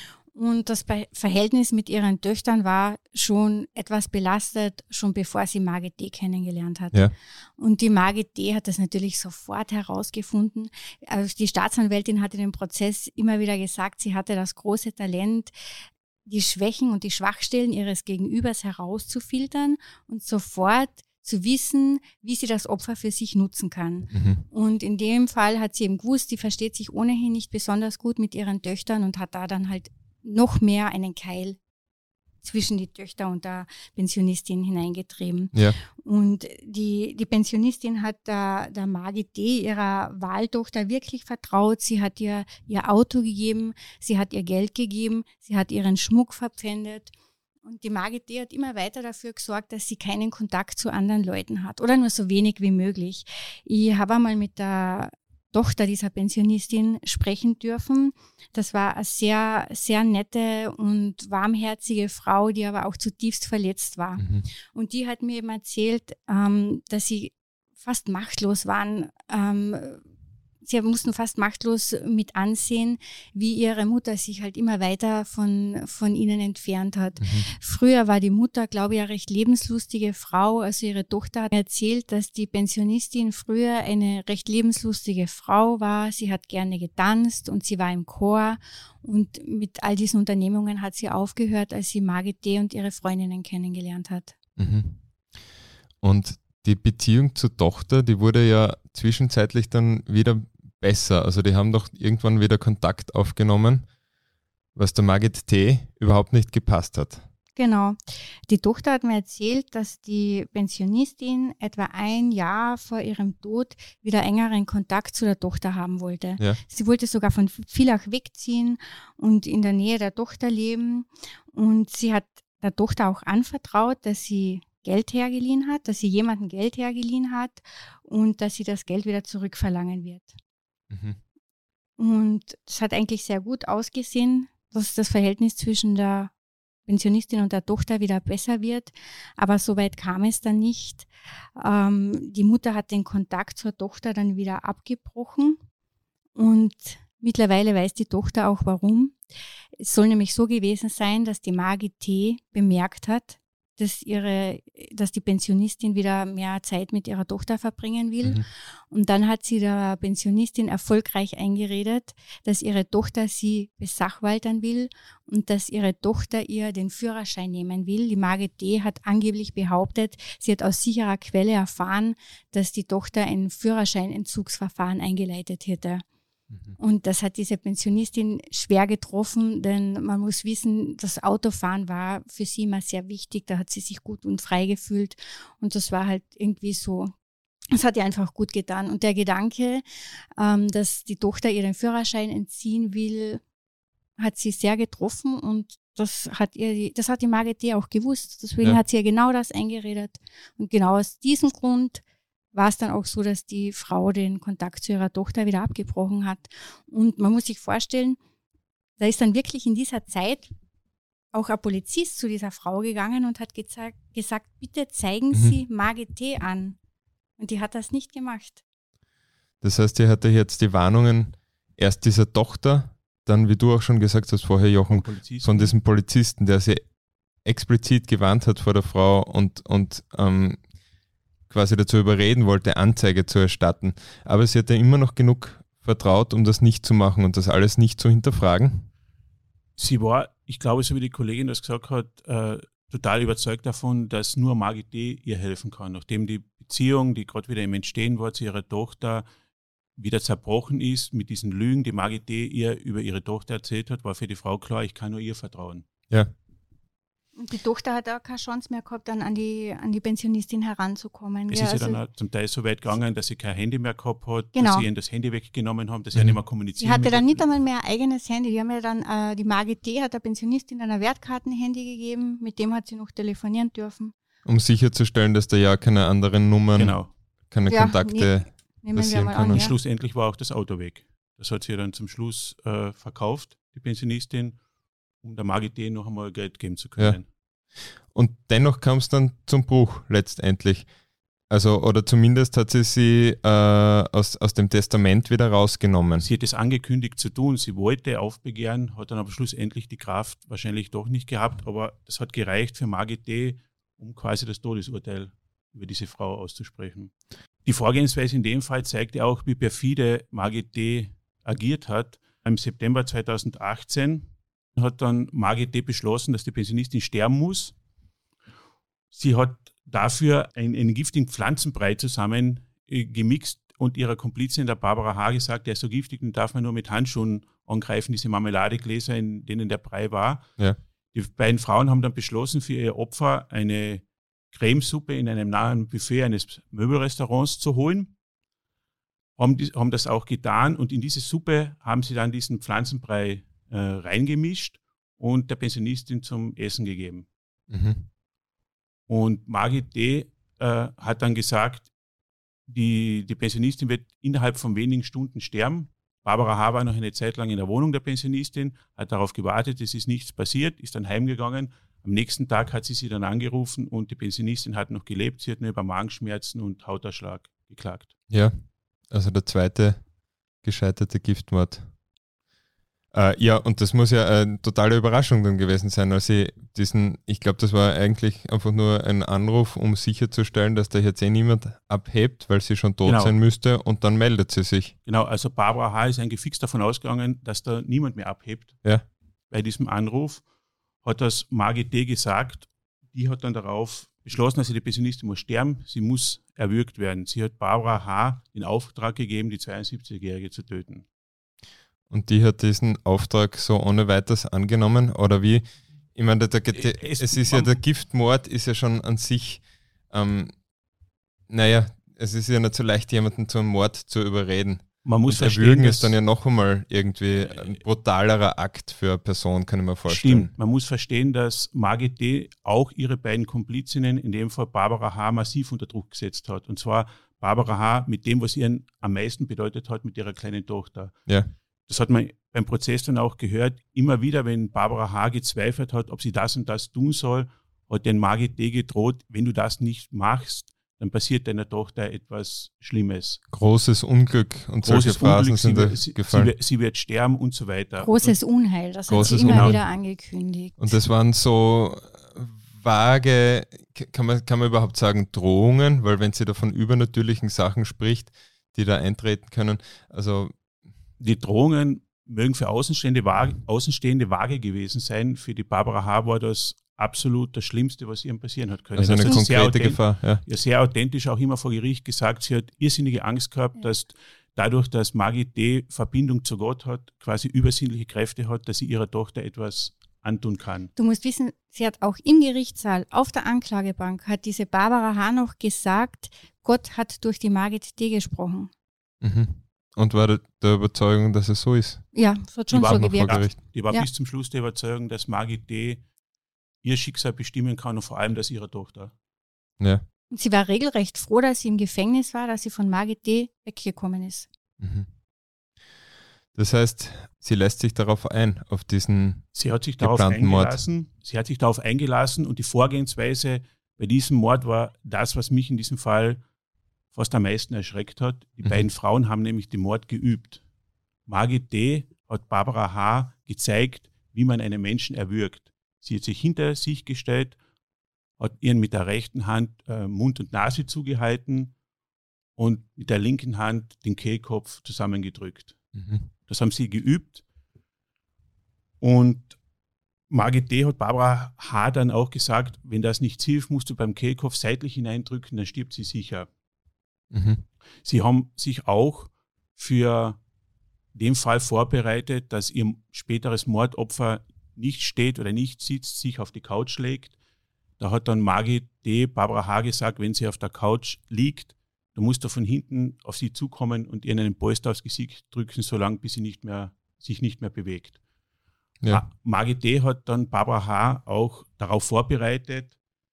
und das Verhältnis mit ihren Töchtern war schon etwas belastet, schon bevor sie Margit D. kennengelernt hat. Ja. Und die Margit D. hat das natürlich sofort herausgefunden. Also die Staatsanwältin hat in dem Prozess immer wieder gesagt, sie hatte das große Talent, die Schwächen und die Schwachstellen ihres Gegenübers herauszufiltern und sofort zu wissen, wie sie das Opfer für sich nutzen kann. Mhm. Und in dem Fall hat sie eben gewusst, sie versteht sich ohnehin nicht besonders gut mit ihren Töchtern und hat da dann halt noch mehr einen Keil zwischen die Töchter und der Pensionistin hineingetrieben. Ja. Und die, die Pensionistin hat der, der Margit D., ihrer Wahltochter, wirklich vertraut. Sie hat ihr ihr Auto gegeben, sie hat ihr Geld gegeben, sie hat ihren Schmuck verpfändet. Und die Margit D. hat immer weiter dafür gesorgt, dass sie keinen Kontakt zu anderen Leuten hat oder nur so wenig wie möglich. Ich habe einmal mit der Tochter dieser Pensionistin sprechen dürfen. Das war eine sehr, sehr nette und warmherzige Frau, die aber auch zutiefst verletzt war. Mhm. Und die hat mir eben erzählt, ähm, dass sie fast machtlos waren. Ähm, sie mussten fast machtlos mit ansehen, wie ihre Mutter sich halt immer weiter von, von ihnen entfernt hat. Mhm. Früher war die Mutter, glaube ich, eine recht lebenslustige Frau. Also ihre Tochter hat mir erzählt, dass die Pensionistin früher eine recht lebenslustige Frau war. Sie hat gerne getanzt und sie war im Chor. Und mit all diesen Unternehmungen hat sie aufgehört, als sie Margit D. und ihre Freundinnen kennengelernt hat. Mhm. Und die Beziehung zur Tochter, die wurde ja zwischenzeitlich dann wieder besser. Also die haben doch irgendwann wieder Kontakt aufgenommen, was der Margit T. überhaupt nicht gepasst hat. Genau. Die Tochter hat mir erzählt, dass die Pensionistin etwa ein Jahr vor ihrem Tod wieder engeren Kontakt zu der Tochter haben wollte. Ja. Sie wollte sogar von Villach wegziehen und in der Nähe der Tochter leben. Und sie hat der Tochter auch anvertraut, dass sie Geld hergeliehen hat, dass sie jemandem Geld hergeliehen hat und dass sie das Geld wieder zurückverlangen wird. Mhm. Und es hat eigentlich sehr gut ausgesehen, dass das Verhältnis zwischen der Pensionistin und der Tochter wieder besser wird. Aber so weit kam es dann nicht. Ähm, die Mutter hat den Kontakt zur Tochter dann wieder abgebrochen. Und mittlerweile weiß die Tochter auch warum. Es soll nämlich so gewesen sein, dass die Margit T. bemerkt hat, dass ihre, dass die Pensionistin wieder mehr Zeit mit ihrer Tochter verbringen will. Mhm. Und dann hat sie der Pensionistin erfolgreich eingeredet, dass ihre Tochter sie besachwaltern will und dass ihre Tochter ihr den Führerschein nehmen will. Die Margit D. hat angeblich behauptet, sie hat aus sicherer Quelle erfahren, dass die Tochter ein Führerscheinentzugsverfahren eingeleitet hätte. Und das hat diese Pensionistin schwer getroffen, denn man muss wissen, das Autofahren war für sie immer sehr wichtig. Da hat sie sich gut und frei gefühlt und das war halt irgendwie so, das hat ihr einfach gut getan. Und der Gedanke, ähm, dass die Tochter ihr den Führerschein entziehen will, hat sie sehr getroffen und das hat ihr, die, das hat die Margit D. auch gewusst. Deswegen ja. hat sie ihr genau das eingeredet. Und genau aus diesem Grund war es dann auch so, dass die Frau den Kontakt zu ihrer Tochter wieder abgebrochen hat. Und man muss sich vorstellen, da ist dann wirklich in dieser Zeit auch ein Polizist zu dieser Frau gegangen und hat geza- gesagt, bitte zeigen mhm. Sie Margit T. an. Und die hat das nicht gemacht. Das heißt, die hatte jetzt die Warnungen erst dieser Tochter, dann, wie du auch schon gesagt hast vorher, Jochen, von diesem Polizisten, der sie explizit gewarnt hat vor der Frau und, und ähm, quasi dazu überreden wollte, Anzeige zu erstatten. Aber sie hatte immer noch genug vertraut, um das nicht zu machen und das alles nicht zu hinterfragen. Sie war, ich glaube, so wie die Kollegin das gesagt hat, äh, total überzeugt davon, dass nur Margit D. ihr helfen kann. Nachdem die Beziehung, die gerade wieder im Entstehen war, zu ihrer Tochter wieder zerbrochen ist, mit diesen Lügen, die Margit D. ihr über ihre Tochter erzählt hat, war für die Frau klar, ich kann nur ihr vertrauen. Ja. Und die Tochter hat auch keine Chance mehr gehabt, dann an die, an die Pensionistin heranzukommen. Es ja, ist also ja dann auch zum Teil so weit gegangen, dass sie kein Handy mehr gehabt hat, genau. dass sie ihnen das Handy weggenommen haben, dass sie mhm. ja nicht mehr kommunizieren. Sie hatte dann nicht einmal mehr ein eigenes Handy. Die haben ja dann, äh, die Margit D. hat der Pensionistin dann ein Wertkartenhandy gegeben, mit dem hat sie noch telefonieren dürfen. Um sicherzustellen, dass da ja keine anderen Nummern, genau. keine ja, Kontakte ne, passieren können. An, Und ja. schlussendlich war auch das Auto weg. Das hat sie dann zum Schluss äh, verkauft, die Pensionistin, um der Margit D. noch einmal Geld geben zu können. Ja. Und dennoch kam es dann zum Bruch letztendlich. Also, oder zumindest hat sie sie äh, aus, aus dem Testament wieder rausgenommen. Sie hat es angekündigt zu tun. Sie wollte aufbegehren, hat dann aber schlussendlich die Kraft wahrscheinlich doch nicht gehabt. Aber das hat gereicht für Margit D., um quasi das Todesurteil über diese Frau auszusprechen. Die Vorgehensweise in dem Fall zeigte auch, wie perfide Margit D. agiert hat. Im September zweitausendachtzehn hat dann Margit D. beschlossen, dass die Pensionistin sterben muss. Sie hat dafür einen, einen giftigen Pflanzenbrei zusammen äh, gemixt und ihrer Komplizin, der Barbara H., gesagt, der ist so giftig, den darf man nur mit Handschuhen angreifen, diese Marmeladegläser, in denen der Brei war. Ja. Die beiden Frauen haben dann beschlossen, für ihr Opfer eine Cremesuppe in einem nahen Buffet eines Möbelrestaurants zu holen. Haben, die, haben das auch getan und in diese Suppe haben sie dann diesen Pflanzenbrei äh, reingemischt und der Pensionistin zum Essen gegeben. Mhm. Und Margit D. Äh, hat dann gesagt, die, die Pensionistin wird innerhalb von wenigen Stunden sterben. Barbara H. war noch eine Zeit lang in der Wohnung der Pensionistin, hat darauf gewartet, es ist nichts passiert, ist dann heimgegangen. Am nächsten Tag hat sie sie dann angerufen und die Pensionistin hat noch gelebt. Sie hat nur über Magenschmerzen und Hautausschlag geklagt. Ja, also der zweite gescheiterte Giftmord. Äh, ja, und das muss ja eine totale Überraschung dann gewesen sein, als sie diesen, ich glaube, das war eigentlich einfach nur ein Anruf, um sicherzustellen, dass da jetzt eh niemand abhebt, weil sie schon tot genau. sein müsste, und dann meldet sie sich. Genau, also Barbara H. ist eigentlich fix davon ausgegangen, dass da niemand mehr abhebt. Ja. Bei diesem Anruf hat das Margit D. gesagt, die hat dann darauf beschlossen, dass die Pensionistin muss sterben, sie muss erwürgt werden. Sie hat Barbara H. den Auftrag gegeben, die zweiundsiebzigjährige zu töten. Und die hat diesen Auftrag so ohne weiteres angenommen? Oder wie? Ich meine, der, der, der, es, es ist ja, der Giftmord ist ja schon an sich, ähm, naja, es ist ja nicht so leicht, jemanden zum Mord zu überreden. Man muss und Erwürgen ist dann ja noch einmal irgendwie ein brutalerer Akt für eine Person, kann ich mir vorstellen. Stimmt, man muss verstehen, dass Margit D. auch ihre beiden Komplizinnen, in dem Fall Barbara H., massiv unter Druck gesetzt hat. Und zwar Barbara H. mit dem, was ihr am meisten bedeutet hat, mit ihrer kleinen Tochter. Ja. Das hat man beim Prozess dann auch gehört. Immer wieder, wenn Barbara H. gezweifelt hat, ob sie das und das tun soll, hat den Margit D. gedroht, wenn du das nicht machst, dann passiert deiner Tochter etwas Schlimmes. Großes Unglück und Großes solche Phrasen Unglück, sind da sie, gefallen. Sie, sie wird sterben und so weiter. Großes Unheil, das Großes hat sie immer Unheil. wieder angekündigt. Und das waren so vage, kann man, kann man überhaupt sagen, Drohungen? Weil wenn sie da von übernatürlichen Sachen spricht, die da eintreten können, also... Die Drohungen mögen für Außenstehende vage, Außenstehende vage gewesen sein. Für die Barbara H. war das absolut das Schlimmste, was ihr passieren hat können. Also eine das konkrete Gefahr. Ja. Ja, sehr authentisch auch immer vor Gericht gesagt, sie hat irrsinnige Angst gehabt, ja. dass dadurch, dass Margit D. Verbindung zu Gott hat, quasi übersinnliche Kräfte hat, dass sie ihrer Tochter etwas antun kann. Du musst wissen, sie hat auch im Gerichtssaal auf der Anklagebank, hat diese Barbara H. noch gesagt, Gott hat durch die Margit D. gesprochen. Mhm. Und war der, der Überzeugung, dass es so ist? Ja, das hat schon so gewirkt. Die war ja. bis zum Schluss der Überzeugung, dass Margit D. ihr Schicksal bestimmen kann und vor allem das ihrer Tochter. Ja. Und sie war regelrecht froh, dass sie im Gefängnis war, dass sie von Margit D. weggekommen ist. Mhm. Das heißt, sie lässt sich darauf ein, auf diesen Sie hat sich darauf eingelassen. Mord. Sie hat sich darauf eingelassen und die Vorgehensweise bei diesem Mord war das, was mich in diesem Fall fast am meisten erschreckt hat. Die mhm. beiden Frauen haben nämlich den Mord geübt. Margit D. hat Barbara H. gezeigt, wie man einen Menschen erwürgt. Sie hat sich hinter sich gestellt, hat ihren mit der rechten Hand äh, Mund und Nase zugehalten und mit der linken Hand den Kehlkopf zusammengedrückt. Mhm. Das haben sie geübt. Und Margit D. hat Barbara H. dann auch gesagt, wenn das nichts hilft, musst du beim Kehlkopf seitlich hineindrücken, dann stirbt sie sicher. Mhm. Sie haben sich auch für den Fall vorbereitet, dass ihr späteres Mordopfer nicht steht oder nicht sitzt, sich auf die Couch legt. Da hat dann Margit D. Barbara H. gesagt, wenn sie auf der Couch liegt, dann musst du von hinten auf sie zukommen und ihr einen Polster aufs Gesicht drücken, solange bis sie nicht mehr, sich nicht mehr bewegt. Ja. Margit D. hat dann Barbara H. auch darauf vorbereitet,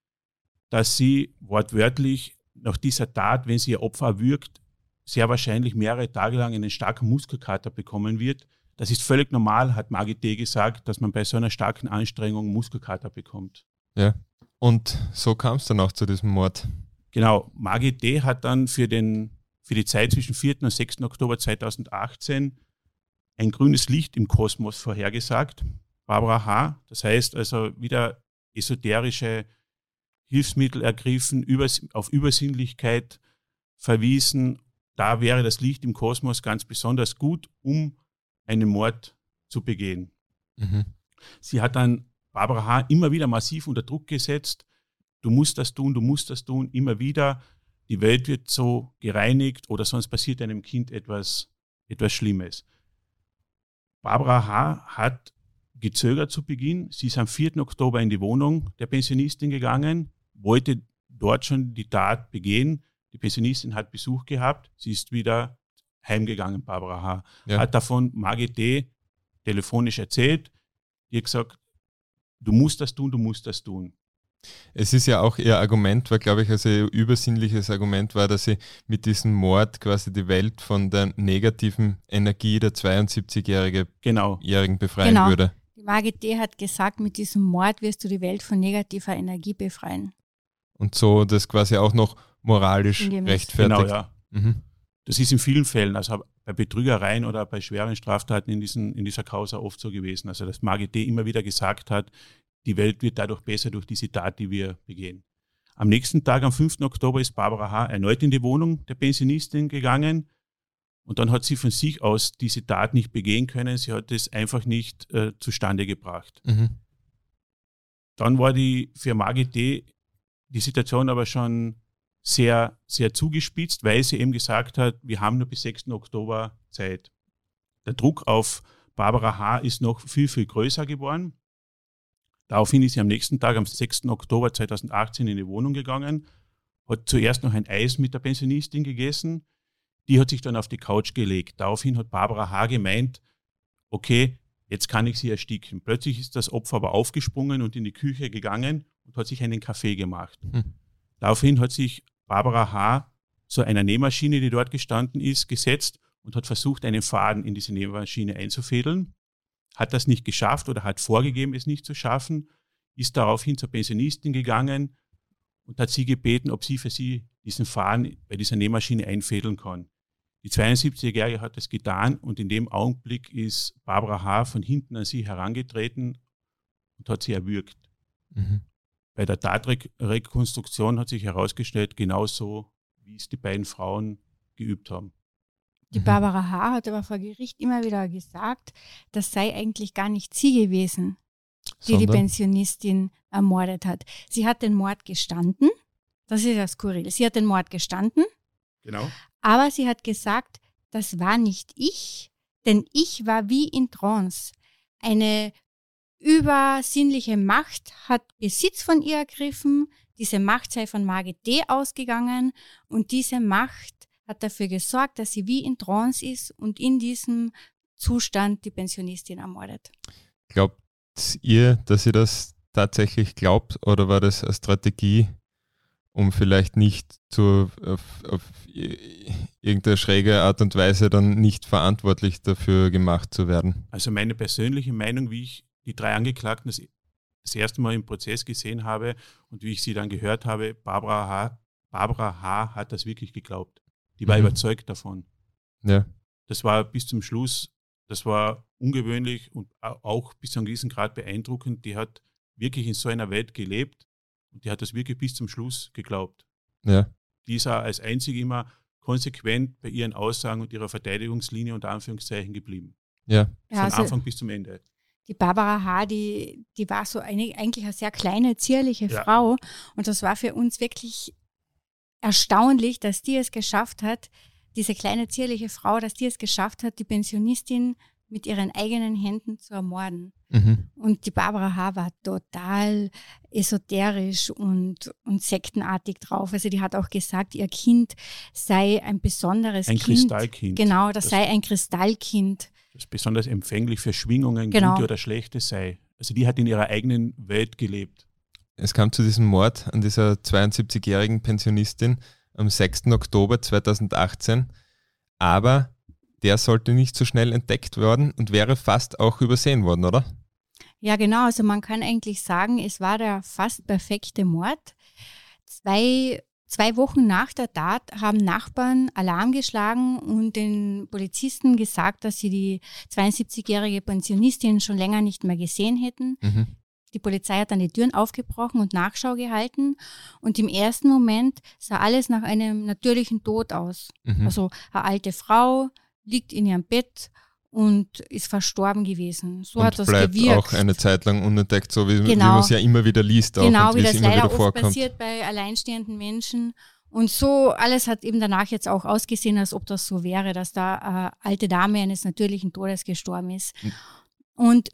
dass sie wortwörtlich nach dieser Tat, wenn sie ihr Opfer erwürgt, sehr wahrscheinlich mehrere Tage lang einen starken Muskelkater bekommen wird. Das ist völlig normal, hat Margit D. gesagt, dass man bei so einer starken Anstrengung Muskelkater bekommt. Ja, und so kam es dann auch zu diesem Mord. Genau, Margit D. hat dann für, den, für die Zeit zwischen vierten und sechsten Oktober zweitausendachtzehn ein grünes Licht im Kosmos vorhergesagt. Barbara H., das heißt also wieder esoterische Hilfsmittel ergriffen, übers, auf Übersinnlichkeit verwiesen. Da wäre das Licht im Kosmos ganz besonders gut, um einen Mord zu begehen. Mhm. Sie hat dann Barbara H. immer wieder massiv unter Druck gesetzt. Du musst das tun, du musst das tun, immer wieder. Die Welt wird so gereinigt oder sonst passiert einem Kind etwas, etwas Schlimmes. Barbara H. hat gezögert zu Beginn. Sie ist am vierten Oktober in die Wohnung der Pensionistin gegangen, wollte dort schon die Tat begehen. Die Pensionistin hat Besuch gehabt. Sie ist wieder heimgegangen, Barbara H. Ja. Hat davon Margit D. telefonisch erzählt. Die hat gesagt, du musst das tun, du musst das tun. Es ist ja auch ihr Argument, war glaube ich, also ihr übersinnliches Argument war, dass sie mit diesem Mord quasi die Welt von der negativen Energie der zweiundsiebzigjährigen genau. befreien genau. würde. Die Margit D. hat gesagt, mit diesem Mord wirst du die Welt von negativer Energie befreien. Und so das quasi auch noch moralisch rechtfertigt. Genau, ja. Mhm. Das ist in vielen Fällen, also bei Betrügereien oder bei schweren Straftaten in, diesen, in dieser Causa oft so gewesen. Also dass Margit D. immer wieder gesagt hat, die Welt wird dadurch besser durch diese Tat, die wir begehen. Am nächsten Tag, am fünften Oktober, ist Barbara H. erneut in die Wohnung der Pensionistin gegangen und dann hat sie von sich aus diese Tat nicht begehen können. Sie hat es einfach nicht äh, zustande gebracht. Mhm. Dann war die für Margit D. die Situation aber schon sehr, sehr zugespitzt, weil sie eben gesagt hat, wir haben nur bis sechsten Oktober Zeit. Der Druck auf Barbara H. ist noch viel, viel größer geworden. Daraufhin ist sie am nächsten Tag, am sechsten Oktober zweitausendachtzehn, in die Wohnung gegangen, hat zuerst noch ein Eis mit der Pensionistin gegessen, die hat sich dann auf die Couch gelegt. Daraufhin hat Barbara H. gemeint, okay, jetzt kann ich sie ersticken. Plötzlich ist das Opfer aber aufgesprungen und in die Küche gegangen und hat sich einen Kaffee gemacht. Hm. Daraufhin hat sich Barbara H. zu einer Nähmaschine, die dort gestanden ist, gesetzt und hat versucht, einen Faden in diese Nähmaschine einzufädeln. Hat das nicht geschafft oder hat vorgegeben, es nicht zu schaffen, ist daraufhin zur Pensionistin gegangen und hat sie gebeten, ob sie für sie diesen Faden bei dieser Nähmaschine einfädeln kann. Die zweiundsiebzigjährige hat das getan und in dem Augenblick ist Barbara H. von hinten an sie herangetreten und hat sie erwürgt. Mhm. bei der Tatrekonstruktion hat sich herausgestellt, genauso wie es die beiden Frauen geübt haben. Die Barbara H. hat aber vor Gericht immer wieder gesagt, das sei eigentlich gar nicht sie gewesen, die Sondern? die Pensionistin ermordet hat. Sie hat den Mord gestanden, das ist ja skurril, sie hat den Mord gestanden, genau. Aber sie hat gesagt, das war nicht ich, denn ich war wie in Trance. Eine übersinnliche Macht hat Besitz von ihr ergriffen, diese Macht sei von Margit D. ausgegangen und diese Macht hat dafür gesorgt, dass sie wie in Trance ist und in diesem Zustand die Pensionistin ermordet. Glaubt ihr, dass ihr das tatsächlich glaubt oder war das eine Strategie, um vielleicht nicht zu, auf, auf irgendeine schräge Art und Weise dann nicht verantwortlich dafür gemacht zu werden? Also meine persönliche Meinung, wie ich die drei Angeklagten das, das erste Mal im Prozess gesehen habe und wie ich sie dann gehört habe, Barbara H. Barbara H. hat das wirklich geglaubt. Die war mhm. überzeugt davon. Ja. Das war bis zum Schluss, das war ungewöhnlich und auch bis zu einem gewissen Grad beeindruckend. Die hat wirklich in so einer Welt gelebt und die hat das wirklich bis zum Schluss geglaubt. Ja. Die ist auch als einzige immer konsequent bei ihren Aussagen und ihrer Verteidigungslinie unter Anführungszeichen geblieben. Ja. Von also Anfang bis zum Ende. Die Barbara H., die, die war so eine, eigentlich eine sehr kleine, zierliche ja. Frau und das war für uns wirklich erstaunlich, dass die es geschafft hat, diese kleine zierliche Frau, dass die es geschafft hat, die Pensionistin mit ihren eigenen Händen zu ermorden. Mhm. Und die Barbara H. war total esoterisch und, und sektenartig drauf. Also die hat auch gesagt, ihr Kind sei ein besonderes ein Kind. Ein Kristallkind. Genau, das, das sei ein Kristallkind. Das besonders empfänglich für Schwingungen, genau. gute oder schlechte sei. Also die hat in ihrer eigenen Welt gelebt. Es kam zu diesem Mord an dieser zweiundsiebzigjährigen Pensionistin am sechsten Oktober zweitausendachtzehn, aber der sollte nicht so schnell entdeckt worden und wäre fast auch übersehen worden, oder? Ja, genau. Also man kann eigentlich sagen, es war der fast perfekte Mord. Zwei, zwei Wochen nach der Tat haben Nachbarn Alarm geschlagen und den Polizisten gesagt, dass sie die zweiundsiebzigjährige Pensionistin schon länger nicht mehr gesehen hätten. Mhm. Die Polizei hat dann die Türen aufgebrochen und Nachschau gehalten und im ersten Moment sah alles nach einem natürlichen Tod aus. Mhm. Also eine alte Frau liegt in ihrem Bett und ist verstorben gewesen. So und hat das bleibt gewirkt. Auch eine Zeit lang unentdeckt, so wie, genau. wie man es ja immer wieder liest. Auch genau, und wie, wie das es immer leider wieder oft vorkommt. passiert bei alleinstehenden Menschen. Und so alles hat eben danach jetzt auch ausgesehen, als ob das so wäre, dass da eine alte Dame eines natürlichen Todes gestorben ist. Mhm. Und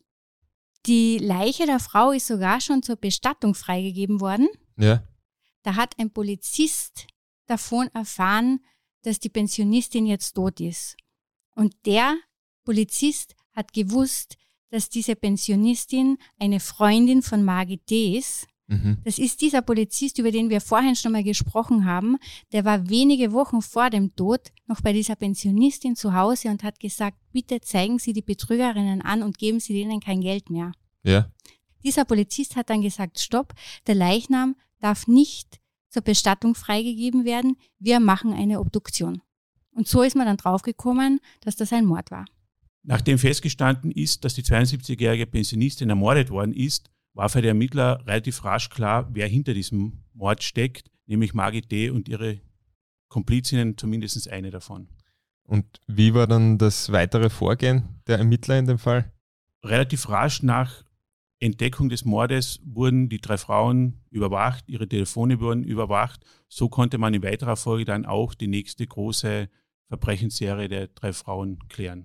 die Leiche der Frau ist sogar schon zur Bestattung freigegeben worden. Ja. Da hat ein Polizist davon erfahren, dass die Pensionistin jetzt tot ist. Und der Polizist hat gewusst, dass diese Pensionistin eine Freundin von Margit D. ist. Mhm. Das ist dieser Polizist, über den wir vorhin schon mal gesprochen haben. Der war wenige Wochen vor dem Tod noch bei dieser Pensionistin zu Hause und hat gesagt, bitte zeigen Sie die Betrügerinnen an und geben Sie denen kein Geld mehr. Ja. Dieser Polizist hat dann gesagt, stopp, der Leichnam darf nicht zur Bestattung freigegeben werden. Wir machen eine Obduktion. Und so ist man dann draufgekommen, dass das ein Mord war. Nachdem festgestanden ist, dass die zweiundsiebzigjährige Pensionistin ermordet worden ist, war für die Ermittler relativ rasch klar, wer hinter diesem Mord steckt, nämlich Margit D. und ihre Komplizinnen, zumindest eine davon. Und wie war dann das weitere Vorgehen der Ermittler in dem Fall? Relativ rasch nach Entdeckung des Mordes wurden die drei Frauen überwacht, ihre Telefone wurden überwacht. So konnte man in weiterer Folge dann auch die nächste große Verbrechensserie der drei Frauen klären.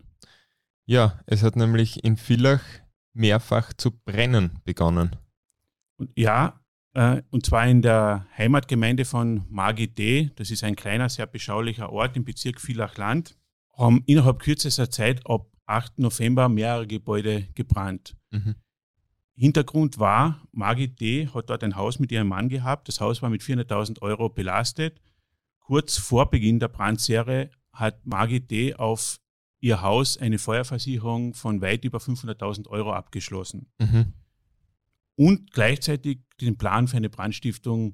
Ja, es hat nämlich in Villach mehrfach zu brennen begonnen. Und ja, äh, und zwar in der Heimatgemeinde von Margit D., das ist ein kleiner, sehr beschaulicher Ort im Bezirk Villach-Land, haben innerhalb kürzester Zeit ab achten November mehrere Gebäude gebrannt. Mhm. Hintergrund war, Margit D. hat dort ein Haus mit ihrem Mann gehabt. Das Haus war mit vierhunderttausend Euro belastet. Kurz vor Beginn der Brandserie hat Margit D. auf ihr Haus eine Feuerversicherung von weit über fünfhunderttausend Euro abgeschlossen. Mhm. Und gleichzeitig den Plan für eine Brandstiftung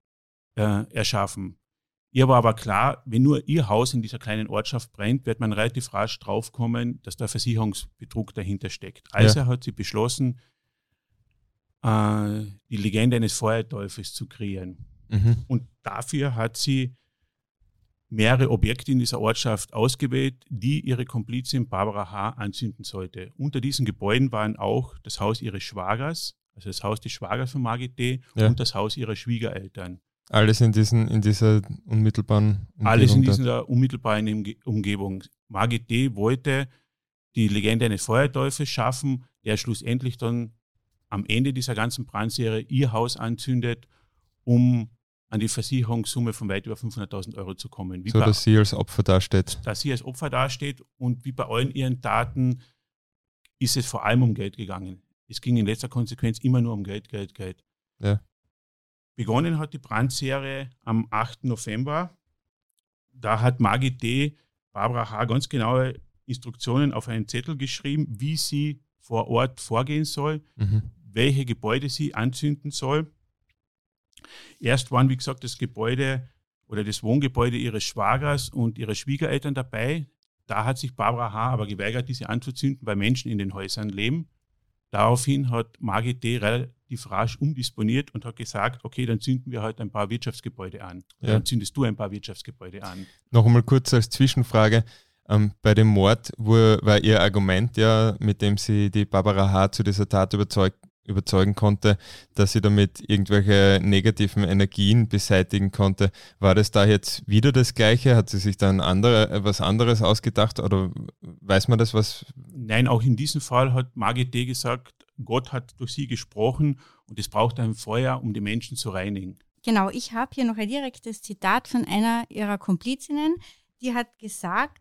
äh, erschaffen. Ihr war aber klar, wenn nur ihr Haus in dieser kleinen Ortschaft brennt, wird man relativ rasch draufkommen, dass da Versicherungsbetrug dahinter steckt. Also ja. hat sie beschlossen, äh, die Legende eines Feuerteufels zu kreieren. Mhm. Und dafür hat sie mehrere Objekte in dieser Ortschaft ausgewählt, die ihre Komplizin Barbara H. anzünden sollte. Unter diesen Gebäuden waren auch das Haus ihres Schwagers, also das Haus des Schwagers von Margit D. Ja. und das Haus ihrer Schwiegereltern. Alles in, diesen, in dieser unmittelbaren Umgebung. Alles in dort. dieser unmittelbaren Umge- Umgebung. Margit D. wollte die Legende eines Feuerteufels schaffen, der schlussendlich dann am Ende dieser ganzen Brandserie ihr Haus anzündet, um an die Versicherungssumme von weit über fünfhunderttausend Euro zu kommen. Wie So, bei, dass sie als Opfer dasteht. dass sie als Opfer dasteht, und wie bei allen ihren Taten ist es vor allem um Geld gegangen. Es ging in letzter Konsequenz immer nur um Geld, Geld, Geld. Ja. Begonnen hat die Brandserie am achten November. Da hat Margit D. Barbara H. ganz genaue Instruktionen auf einen Zettel geschrieben, wie sie vor Ort vorgehen soll, Mhm. welche Gebäude sie anzünden soll. Erst waren, wie gesagt, das Gebäude oder das Wohngebäude ihres Schwagers und ihrer Schwiegereltern dabei. Da hat sich Barbara H. aber geweigert, diese anzuzünden, weil Menschen in den Häusern leben. Daraufhin hat Margit D. relativ rasch umdisponiert und hat gesagt, okay, dann zünden wir halt ein paar Wirtschaftsgebäude an. Ja. Dann zündest du ein paar Wirtschaftsgebäude an. Noch einmal kurz als Zwischenfrage. Ähm, bei dem Mord wo, war ihr Argument ja, mit dem sie die Barbara H. zu dieser Tat überzeug, überzeugen konnte, dass sie damit irgendwelche negativen Energien beseitigen konnte. War das da jetzt wieder das Gleiche? Hat sie sich dann andere, was anderes ausgedacht oder weiß man das, was? Nein, auch in diesem Fall hat Margit D. gesagt, Gott hat durch sie gesprochen und es braucht ein Feuer, um die Menschen zu reinigen. Genau, ich habe hier noch ein direktes Zitat von einer ihrer Komplizinnen. Die hat gesagt,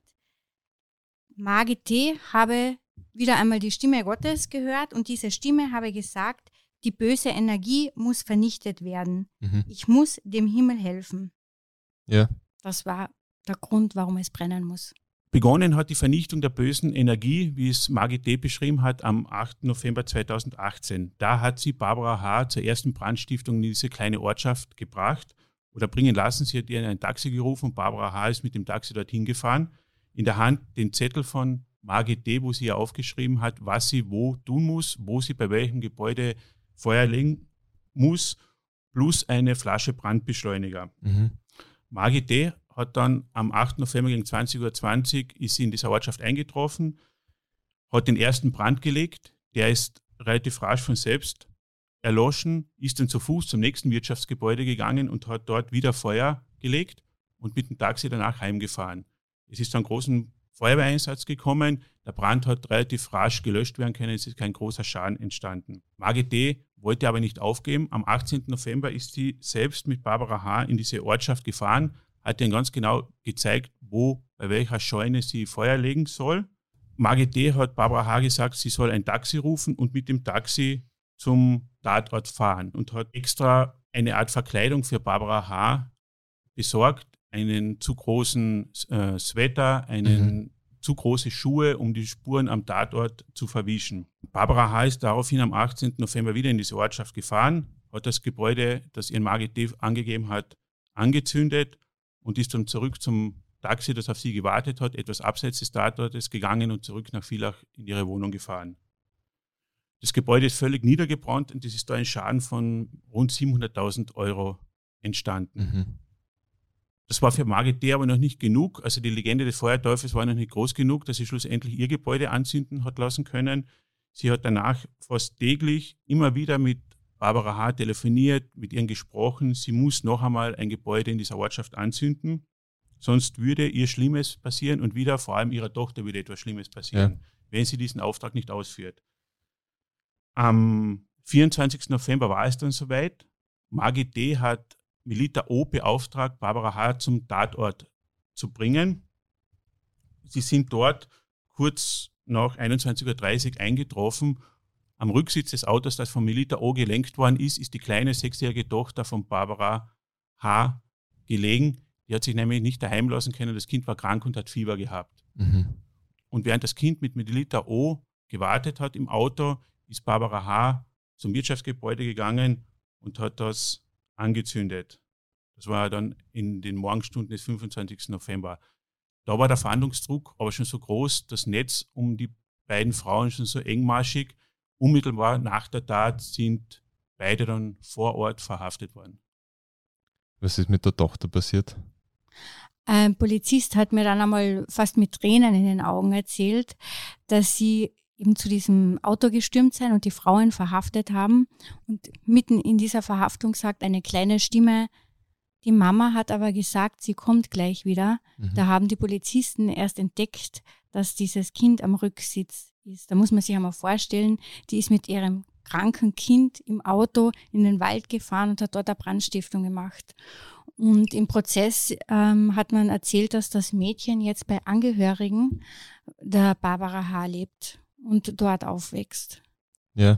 Margit D. habe wieder einmal die Stimme Gottes gehört und diese Stimme habe gesagt, die böse Energie muss vernichtet werden. Mhm. Ich muss dem Himmel helfen. Ja. Das war der Grund, warum es brennen muss. Begonnen hat die Vernichtung der bösen Energie, wie es Margit D. beschrieben hat, am achten November zweitausendachtzehn. Da hat sie Barbara H. zur ersten Brandstiftung in diese kleine Ortschaft gebracht oder bringen lassen. Sie hat ihr ein Taxi gerufen und Barbara H. ist mit dem Taxi dorthin gefahren. In der Hand den Zettel von Margit D., wo sie ja aufgeschrieben hat, was sie wo tun muss, wo sie bei welchem Gebäude Feuer legen muss, plus eine Flasche Brandbeschleuniger. Mhm. Margit D. hat dann am achten November gegen zwanzig Uhr zwanzig ist sie in dieser Ortschaft eingetroffen, hat den ersten Brand gelegt, der ist relativ rasch von selbst erloschen, ist dann zu Fuß zum nächsten Wirtschaftsgebäude gegangen und hat dort wieder Feuer gelegt und mit dem Taxi danach heimgefahren. Es ist zu einem großen Feuerwehreinsatz gekommen, der Brand hat relativ rasch gelöscht werden können, es ist kein großer Schaden entstanden. Margit D. wollte aber nicht aufgeben. Am achtzehnten November ist sie selbst mit Barbara H. in diese Ortschaft gefahren, hat ihnen ganz genau gezeigt, wo, bei welcher Scheune sie Feuer legen soll. Margit D. hat Barbara H. gesagt, sie soll ein Taxi rufen und mit dem Taxi zum Tatort fahren und hat extra eine Art Verkleidung für Barbara H. besorgt, einen zu großen äh, Sweater, einen mhm. zu große Schuhe, um die Spuren am Tatort zu verwischen. Barbara H. ist daraufhin am achtzehnten November wieder in diese Ortschaft gefahren, hat das Gebäude, das ihren Margit D. angegeben hat, angezündet und ist dann zurück zum Taxi, das auf sie gewartet hat, etwas abseits des Tatortes gegangen und zurück nach Villach in ihre Wohnung gefahren. Das Gebäude ist völlig niedergebrannt und es ist da ein Schaden von rund siebenhunderttausend Euro entstanden. Mhm. Das war für Margit D. aber noch nicht genug. Also die Legende des Feuerteufels war noch nicht groß genug, dass sie schlussendlich ihr Gebäude anzünden hat lassen können. Sie hat danach fast täglich immer wieder mit Barbara H. telefoniert, mit ihr gesprochen. Sie muss noch einmal ein Gebäude in dieser Ortschaft anzünden. Sonst würde ihr Schlimmes passieren und wieder vor allem ihrer Tochter würde etwas Schlimmes passieren, ja. wenn sie diesen Auftrag nicht ausführt. Am vierundzwanzigsten November war es dann soweit. Margit D. hat Melita O. beauftragt, Barbara H. zum Tatort zu bringen. Sie sind dort kurz nach einundzwanzig Uhr dreißig eingetroffen. Am Rücksitz des Autos, das von Melita O. gelenkt worden ist, ist die kleine sechsjährige Tochter von Barbara H. gelegen. Die hat sich nämlich nicht daheim lassen können. Das Kind war krank und hat Fieber gehabt. Mhm. Und während das Kind mit Melita O. gewartet hat im Auto, ist Barbara H. zum Wirtschaftsgebäude gegangen und hat das angezündet. Das war dann in den Morgenstunden des fünfundzwanzigsten November. Da war der Fahndungsdruck aber schon so groß, das Netz um die beiden Frauen schon so engmaschig. Unmittelbar nach der Tat sind beide dann vor Ort verhaftet worden. Was ist mit der Tochter passiert? Ein Polizist hat mir dann einmal fast mit Tränen in den Augen erzählt, dass sie eben zu diesem Auto gestürmt sind und die Frauen verhaftet haben. Und mitten in dieser Verhaftung sagt eine kleine Stimme, die Mama hat aber gesagt, sie kommt gleich wieder. Mhm. Da haben die Polizisten erst entdeckt, dass dieses Kind am Rücksitz ist. Da muss man sich einmal vorstellen, die ist mit ihrem kranken Kind im Auto in den Wald gefahren und hat dort eine Brandstiftung gemacht. Und im Prozess ähm, hat man erzählt, dass das Mädchen jetzt bei Angehörigen der Barbara H. lebt und dort aufwächst. Ja.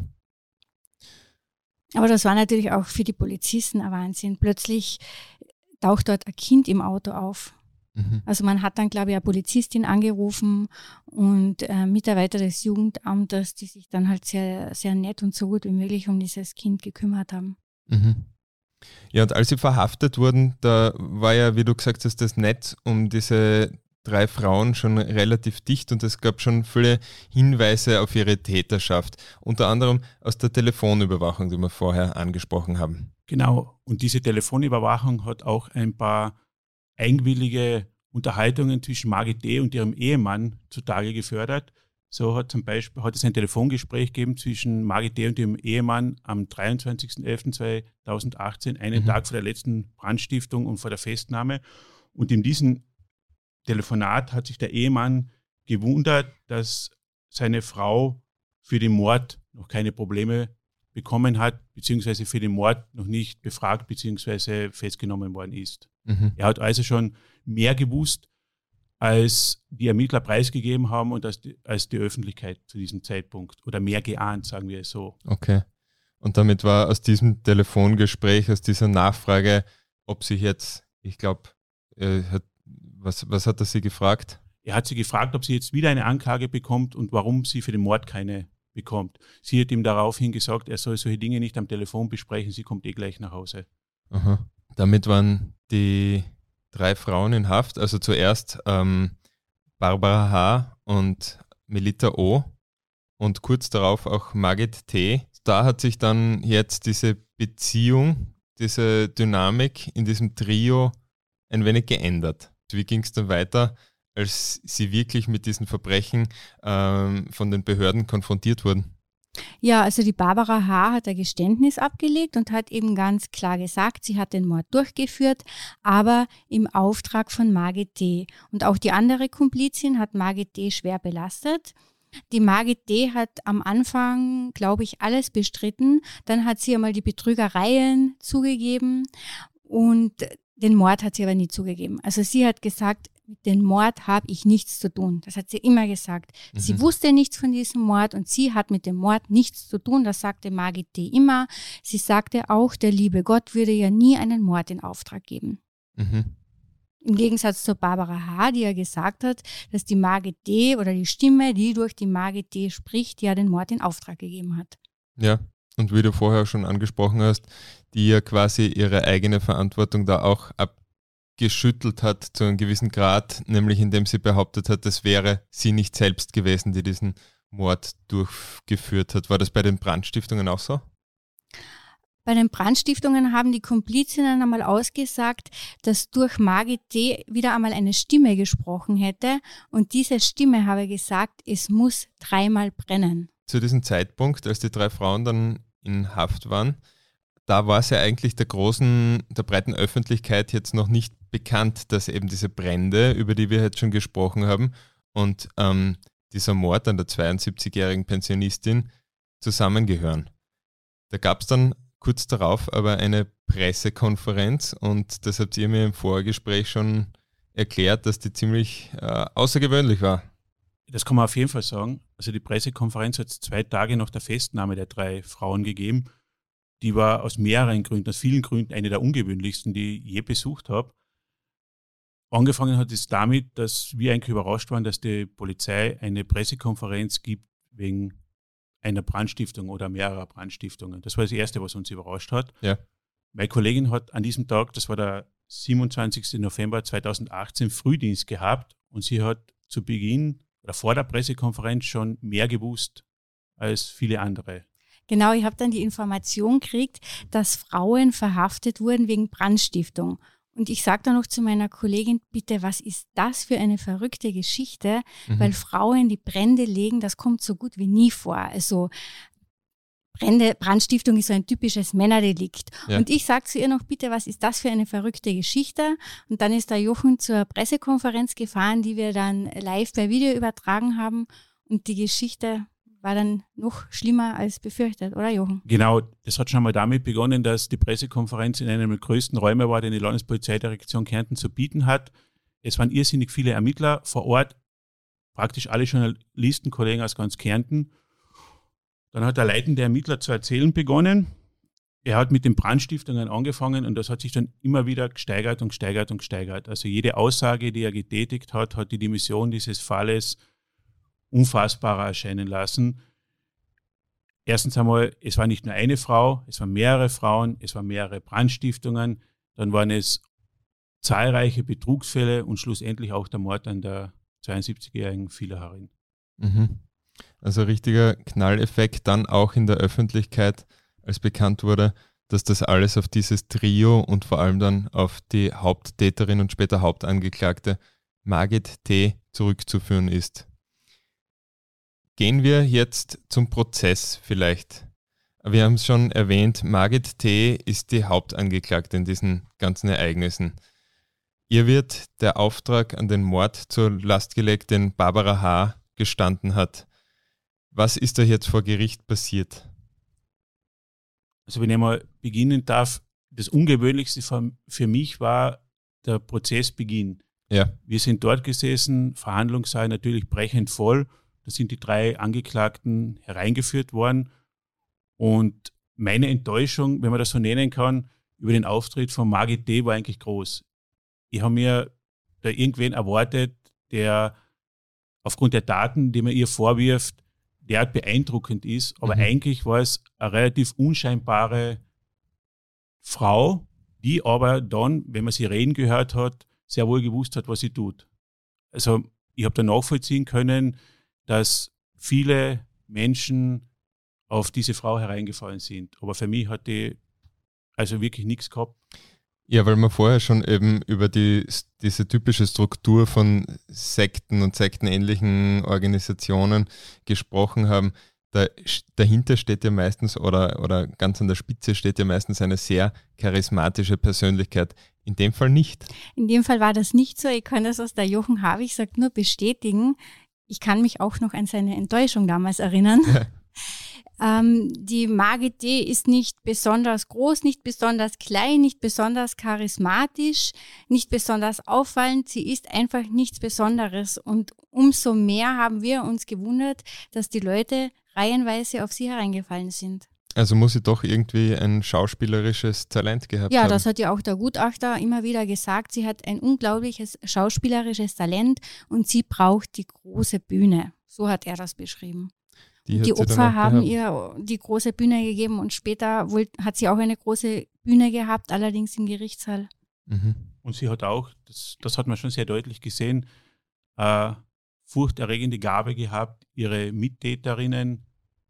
Aber das war natürlich auch für die Polizisten ein Wahnsinn. Plötzlich taucht dort ein Kind im Auto auf. Mhm. Also man hat dann, glaube ich, eine Polizistin angerufen und äh, Mitarbeiter des Jugendamtes, die sich dann halt sehr, sehr nett und so gut wie möglich um dieses Kind gekümmert haben. Mhm. Ja, und als sie verhaftet wurden, da war ja, wie du gesagt hast, das Netz um diese drei Frauen schon relativ dicht und es gab schon viele Hinweise auf ihre Täterschaft, unter anderem aus der Telefonüberwachung, die wir vorher angesprochen haben. Genau, und diese Telefonüberwachung hat auch ein paar eigenwillige Unterhaltungen zwischen Margit D. und ihrem Ehemann zutage gefördert. So hat zum Beispiel hat es ein Telefongespräch gegeben zwischen Margit D. und ihrem Ehemann am dreiundzwanzigsten elften zweitausendachtzehn, einen mhm. Tag vor der letzten Brandstiftung und vor der Festnahme. Und in diesem Telefonat hat sich der Ehemann gewundert, dass seine Frau für den Mord noch keine Probleme bekommen hat, beziehungsweise für den Mord noch nicht befragt, beziehungsweise festgenommen worden ist. Mhm. Er hat also schon mehr gewusst, als die Ermittler preisgegeben haben und als die, als die Öffentlichkeit zu diesem Zeitpunkt oder mehr geahnt, sagen wir es so. Okay. Und damit war aus diesem Telefongespräch, aus dieser Nachfrage, ob sich jetzt, ich glaube, was, was hat er sie gefragt? Er hat sie gefragt, ob sie jetzt wieder eine Anklage bekommt und warum sie für den Mord keine bekommt. Sie hat ihm daraufhin gesagt, er soll solche Dinge nicht am Telefon besprechen, sie kommt eh gleich nach Hause. Aha. Damit waren die drei Frauen in Haft, also zuerst ähm, Barbara H. und Melita O. und kurz darauf auch Margit T. Da hat sich dann jetzt diese Beziehung, diese Dynamik in diesem Trio ein wenig geändert. Wie ging es dann weiter, als sie wirklich mit diesen Verbrechen ähm, von den Behörden konfrontiert wurden? Ja, also die Barbara H. hat ein Geständnis abgelegt und hat eben ganz klar gesagt, sie hat den Mord durchgeführt, aber im Auftrag von Margit D. Und auch die andere Komplizin hat Margit D. schwer belastet. Die Margit D. hat am Anfang, glaube ich, alles bestritten. Dann hat sie einmal die Betrügereien zugegeben und den Mord hat sie aber nie zugegeben. Also sie hat gesagt, mit dem Mord habe ich nichts zu tun. Das hat sie immer gesagt. Mhm. Sie wusste nichts von diesem Mord und sie hat mit dem Mord nichts zu tun. Das sagte Margit D. immer. Sie sagte auch, der liebe Gott würde ja nie einen Mord in Auftrag geben. Mhm. Im Gegensatz zur Barbara H., die ja gesagt hat, dass die Margit D. oder die Stimme, die durch die Margit D. spricht, ja den Mord in Auftrag gegeben hat. Ja, und wie du vorher schon angesprochen hast, die ja quasi ihre eigene Verantwortung da auch abgeschüttelt hat zu einem gewissen Grad, nämlich indem sie behauptet hat, das wäre sie nicht selbst gewesen, die diesen Mord durchgeführt hat. War das bei den Brandstiftungen auch so? Bei den Brandstiftungen haben die Komplizinnen einmal ausgesagt, dass durch Margit D. wieder einmal eine Stimme gesprochen hätte und diese Stimme habe gesagt, es muss dreimal brennen. Zu diesem Zeitpunkt, als die drei Frauen dann in Haft waren, da war es ja eigentlich der großen, der breiten Öffentlichkeit jetzt noch nicht bekannt, dass eben diese Brände, über die wir jetzt schon gesprochen haben, und ähm, dieser Mord an der zweiundsiebzigjährigen Pensionistin zusammengehören. Da gab es dann kurz darauf aber eine Pressekonferenz und das habt ihr mir im Vorgespräch schon erklärt, dass die ziemlich äh, außergewöhnlich war. Das kann man auf jeden Fall sagen. Also die Pressekonferenz hat es zwei Tage nach der Festnahme der drei Frauen gegeben. Die war aus mehreren Gründen, aus vielen Gründen eine der ungewöhnlichsten, die ich je besucht habe. Angefangen hat es damit, dass wir eigentlich überrascht waren, dass die Polizei eine Pressekonferenz gibt wegen einer Brandstiftung oder mehrerer Brandstiftungen. Das war das Erste, was uns überrascht hat. Ja. Meine Kollegin hat an diesem Tag, das war der siebenundzwanzigsten November zweitausendachtzehn, Frühdienst gehabt und sie hat zu Beginn oder vor der Pressekonferenz schon mehr gewusst als viele andere. Genau, ich habe dann die Information gekriegt, dass Frauen verhaftet wurden wegen Brandstiftung. Und ich sage dann noch zu meiner Kollegin, bitte, was ist das für eine verrückte Geschichte? Mhm. Weil Frauen, die Brände legen, das kommt so gut wie nie vor. Also Brände, Brandstiftung ist so ein typisches Männerdelikt. Ja. Und ich sage zu ihr noch, bitte, was ist das für eine verrückte Geschichte? Und dann ist der Jochen zur Pressekonferenz gefahren, die wir dann live per Video übertragen haben. Und die Geschichte war dann noch schlimmer als befürchtet, oder Jochen? Genau, das hat schon mal damit begonnen, dass die Pressekonferenz in einem der größten Räume war, den die Landespolizeidirektion Kärnten zu bieten hat. Es waren irrsinnig viele Ermittler vor Ort, praktisch alle Journalisten, Kollegen aus ganz Kärnten. Dann hat der leitende Ermittler zu erzählen begonnen. Er hat mit den Brandstiftungen angefangen und das hat sich dann immer wieder gesteigert und gesteigert und gesteigert. Also jede Aussage, die er getätigt hat, hat die Dimension dieses Falles unfassbarer erscheinen lassen. Erstens einmal, es war nicht nur eine Frau, es waren mehrere Frauen, es waren mehrere Brandstiftungen, dann waren es zahlreiche Betrugsfälle und schlussendlich auch der Mord an der zweiundsiebzigjährigen Villacherin. Mhm. Also richtiger Knalleffekt dann auch in der Öffentlichkeit, als bekannt wurde, dass das alles auf dieses Trio und vor allem dann auf die Haupttäterin und später Hauptangeklagte Margit T. zurückzuführen ist. Gehen wir jetzt zum Prozess vielleicht. Wir haben es schon erwähnt, Margit T. ist die Hauptangeklagte in diesen ganzen Ereignissen. Ihr wird der Auftrag an den Mord zur Last gelegt, den Barbara H. gestanden hat. Was ist da jetzt vor Gericht passiert? Also wenn ich mal beginnen darf, das Ungewöhnlichste für mich war der Prozessbeginn. Ja. Wir sind dort gesessen, Verhandlungssaal natürlich brechend voll. Da sind die drei Angeklagten hereingeführt worden. Und meine Enttäuschung, wenn man das so nennen kann, über den Auftritt von Margit T. war eigentlich groß. Ich habe mir da irgendwen erwartet, der aufgrund der Daten, die man ihr vorwirft, derart beeindruckend ist. Aber mhm. eigentlich war es eine relativ unscheinbare Frau, die aber dann, wenn man sie reden gehört hat, sehr wohl gewusst hat, was sie tut. Also ich habe da nachvollziehen können, dass viele Menschen auf diese Frau hereingefallen sind. Aber für mich hat die also wirklich nichts gehabt. Ja, weil wir vorher schon eben über die, diese typische Struktur von Sekten und sektenähnlichen Organisationen gesprochen haben. Da, dahinter steht ja meistens oder, oder ganz an der Spitze steht ja meistens eine sehr charismatische Persönlichkeit. In dem Fall nicht. In dem Fall war das nicht so. Ich kann das aus der Jochen Havig sagt nur bestätigen. Ich kann mich auch noch an seine Enttäuschung damals erinnern. Ähm, die Margit T. ist nicht besonders groß, nicht besonders klein, nicht besonders charismatisch, nicht besonders auffallend. Sie ist einfach nichts Besonderes. Und umso mehr haben wir uns gewundert, dass die Leute reihenweise auf sie hereingefallen sind. Also muss sie doch irgendwie ein schauspielerisches Talent gehabt ja, haben. Ja, das hat ja auch der Gutachter immer wieder gesagt. Sie hat ein unglaubliches schauspielerisches Talent und sie braucht die große Bühne. So hat er das beschrieben. Die, die Opfer haben gehabt. ihr die große Bühne gegeben und später wohl, hat sie auch eine große Bühne gehabt, allerdings im Gerichtssaal. Mhm. Und sie hat auch, das, das hat man schon sehr deutlich gesehen, äh, furchterregende Gabe gehabt, ihre Mittäterinnen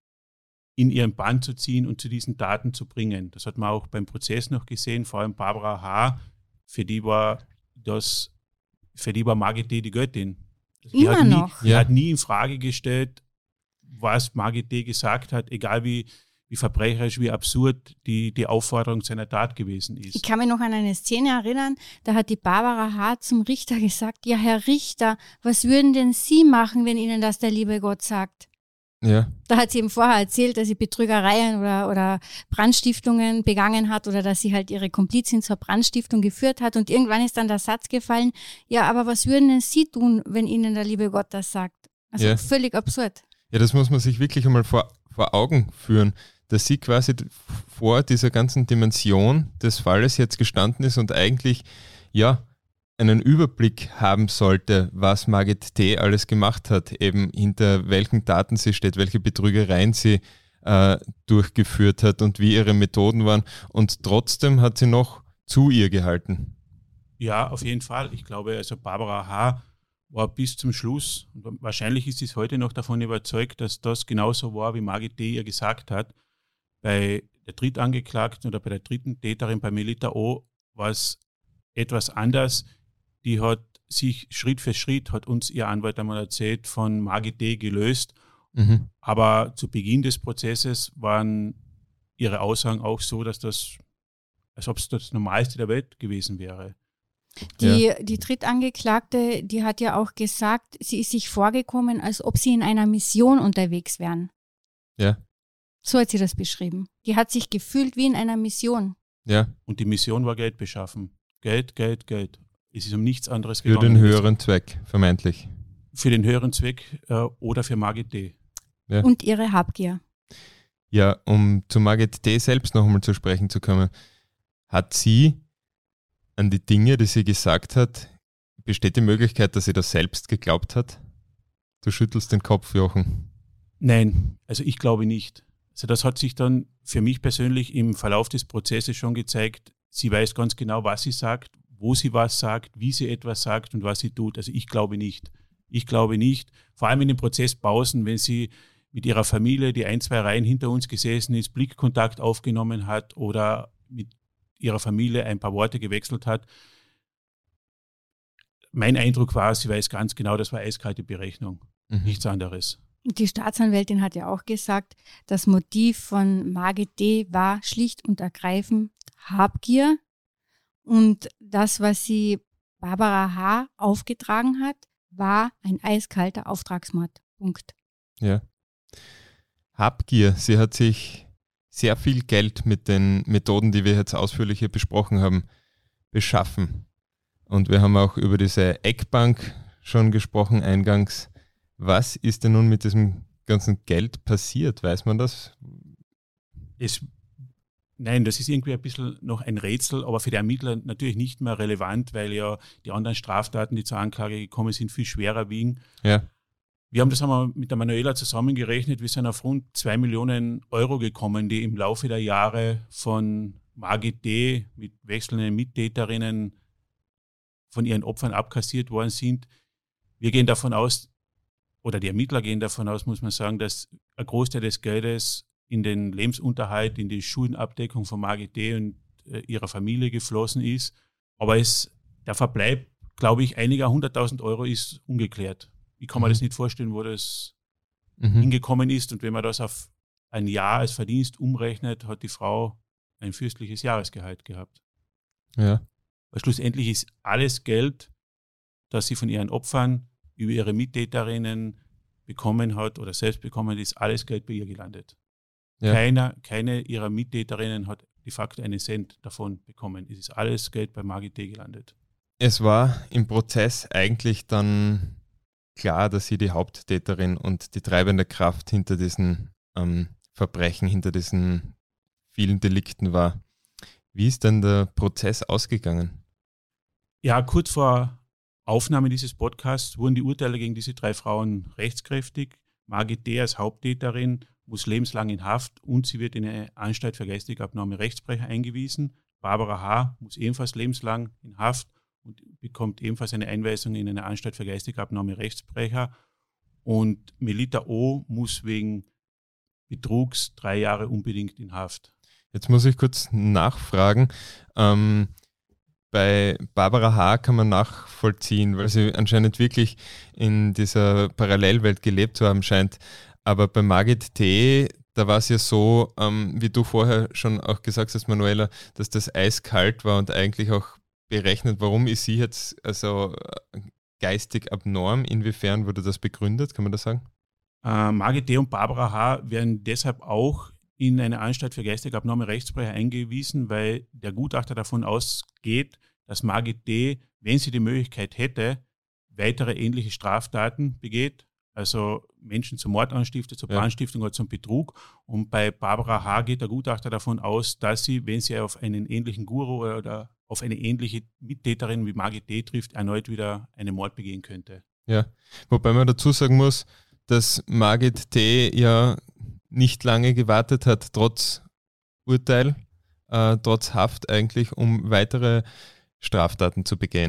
in ihren Bann zu ziehen und zu diesen Taten zu bringen. Das hat man auch beim Prozess noch gesehen, vor allem Barbara H., für die war das, für die war Margit T. die Göttin. Also die Immer hat nie, noch. Die ja. hat nie in Frage gestellt, was Margit T. gesagt hat, egal wie, wie verbrecherisch, wie absurd die, die Aufforderung seiner Tat gewesen ist. Ich kann mich noch an eine Szene erinnern, da hat die Barbara H. zum Richter gesagt, ja, Herr Richter, was würden denn Sie machen, wenn Ihnen das der liebe Gott sagt? Ja. Da hat sie ihm vorher erzählt, dass sie Betrügereien oder, oder Brandstiftungen begangen hat oder dass sie halt ihre Komplizin zur Brandstiftung geführt hat und irgendwann ist dann der Satz gefallen, ja, aber was würden denn Sie tun, wenn Ihnen der liebe Gott das sagt? Also ja. völlig absurd. Ja, das muss man sich wirklich einmal vor, vor Augen führen, dass sie quasi vor dieser ganzen Dimension des Falles jetzt gestanden ist und eigentlich, ja, einen Überblick haben sollte, was Margit T. alles gemacht hat, eben hinter welchen Taten sie steht, welche Betrügereien sie äh, durchgeführt hat und wie ihre Methoden waren. Und trotzdem hat sie noch zu ihr gehalten. Ja, auf jeden Fall. Ich glaube, also Barbara H. war bis zum Schluss, und wahrscheinlich ist sie heute noch davon überzeugt, dass das genauso war, wie Margit T. ihr gesagt hat. Bei der Drittangeklagten oder bei der dritten Täterin, bei Melita O., war es etwas anders. Die hat sich Schritt für Schritt, hat uns ihr Anwalt einmal erzählt, von Margit D. gelöst. Mhm. Aber zu Beginn des Prozesses waren ihre Aussagen auch so, dass das, als ob es das Normalste der Welt gewesen wäre. Die, Ja. die Drittangeklagte, die hat ja auch gesagt, sie ist sich vorgekommen, als ob sie in einer Mission unterwegs wären. Ja. So hat sie das beschrieben. Die hat sich gefühlt wie in einer Mission. Ja. Und die Mission war Geld beschaffen. Geld, Geld, Geld. Es ist um nichts anderes Für gegangen. den höheren Zweck, vermeintlich. Für den höheren Zweck äh, oder für Margit D. Ja. Und ihre Habgier. Ja, um zu Margit D. selbst noch einmal zu sprechen zu kommen, hat sie an die Dinge, die sie gesagt hat, besteht die Möglichkeit, dass sie das selbst geglaubt hat? Du schüttelst den Kopf, Jochen. Nein, also ich glaube nicht. Also das hat sich dann für mich persönlich im Verlauf des Prozesses schon gezeigt. Sie weiß ganz genau, was sie sagt, wo sie was sagt, wie sie etwas sagt und was sie tut. Also ich glaube nicht. Ich glaube nicht. Vor allem in den Prozesspausen, wenn sie mit ihrer Familie, die ein, zwei Reihen hinter uns gesessen ist, Blickkontakt aufgenommen hat oder mit ihrer Familie ein paar Worte gewechselt hat. Mein Eindruck war, sie weiß ganz genau, das war eiskalte Berechnung, mhm. nichts anderes. Die Staatsanwältin hat ja auch gesagt, das Motiv von Margit D. war schlicht und ergreifend Habgier. Und das, was sie Barbara H. aufgetragen hat, war ein eiskalter Auftragsmord. Punkt. Ja. Habgier, sie hat sich sehr viel Geld mit den Methoden, die wir jetzt ausführlich hier besprochen haben, beschaffen. Und wir haben auch über diese Eckbank schon gesprochen eingangs. Was ist denn nun mit diesem ganzen Geld passiert? Weiß man das? Es, nein, das ist irgendwie ein bisschen noch ein Rätsel, aber für die Ermittler natürlich nicht mehr relevant, weil ja die anderen Straftaten, die zur Anklage gekommen sind, viel schwerer wiegen. Ja. Wir haben das einmal mit der Manuela zusammengerechnet. Wir sind auf rund zwei Millionen Euro gekommen, die im Laufe der Jahre von Margit D. mit wechselnden Mittäterinnen von ihren Opfern abkassiert worden sind. Wir gehen davon aus, oder die Ermittler gehen davon aus, muss man sagen, dass ein Großteil des Geldes in den Lebensunterhalt, in die Schuldenabdeckung von Margit D. und äh, ihrer Familie geflossen ist. Aber es, der Verbleib, glaube ich, einiger hunderttausend Euro ist ungeklärt. Ich kann mir mhm. das nicht vorstellen, wo das mhm. hingekommen ist. Und wenn man das auf ein Jahr als Verdienst umrechnet, hat die Frau ein fürstliches Jahresgehalt gehabt. Ja. Weil schlussendlich ist alles Geld, das sie von ihren Opfern über ihre Mittäterinnen bekommen hat oder selbst bekommen, ist alles Geld bei ihr gelandet. Ja. Keiner, keine ihrer Mittäterinnen hat de facto einen Cent davon bekommen. Es ist alles Geld bei Margit D. gelandet. Es war im Prozess eigentlich dann klar, dass sie die Haupttäterin und die treibende Kraft hinter diesen ähm, Verbrechen, hinter diesen vielen Delikten war. Wie ist denn der Prozess ausgegangen? Ja, kurz vor Aufnahme dieses Podcasts wurden die Urteile gegen diese drei Frauen rechtskräftig. Margit D. als Haupttäterin muss lebenslang in Haft und sie wird in eine Anstalt für geistige Abnorme Rechtsbrecher eingewiesen. Barbara H. muss ebenfalls lebenslang in Haft und bekommt ebenfalls eine Einweisung in eine Anstalt für geistig abnorme Rechtsbrecher. Und Melita O. muss wegen Betrugs drei Jahre unbedingt in Haft. Jetzt muss ich kurz nachfragen. Ähm, bei Barbara H. kann man nachvollziehen, weil sie anscheinend wirklich in dieser Parallelwelt gelebt zu haben scheint. Aber bei Margit T., da war es ja so, ähm, wie du vorher schon auch gesagt hast, Manuela, dass das eiskalt war und eigentlich auch berechnet, warum ist sie jetzt also geistig abnorm? Inwiefern wurde das begründet? Kann man das sagen? Äh, Margit D. und Barbara H. werden deshalb auch in eine Anstalt für geistig abnorme Rechtsbrecher eingewiesen, weil der Gutachter davon ausgeht, dass Margit D., wenn sie die Möglichkeit hätte, weitere ähnliche Straftaten begeht, also Menschen zum Mord anstiftet, zur Brandstiftung ja. oder zum Betrug. Und bei Barbara H. geht der Gutachter davon aus, dass sie, wenn sie auf einen ähnlichen Guru oder auf eine ähnliche Mittäterin wie Margit D. trifft, erneut wieder einen Mord begehen könnte. Ja, wobei man dazu sagen muss, dass Margit T. ja nicht lange gewartet hat, trotz Urteil, äh, trotz Haft eigentlich, um weitere Straftaten zu begehen.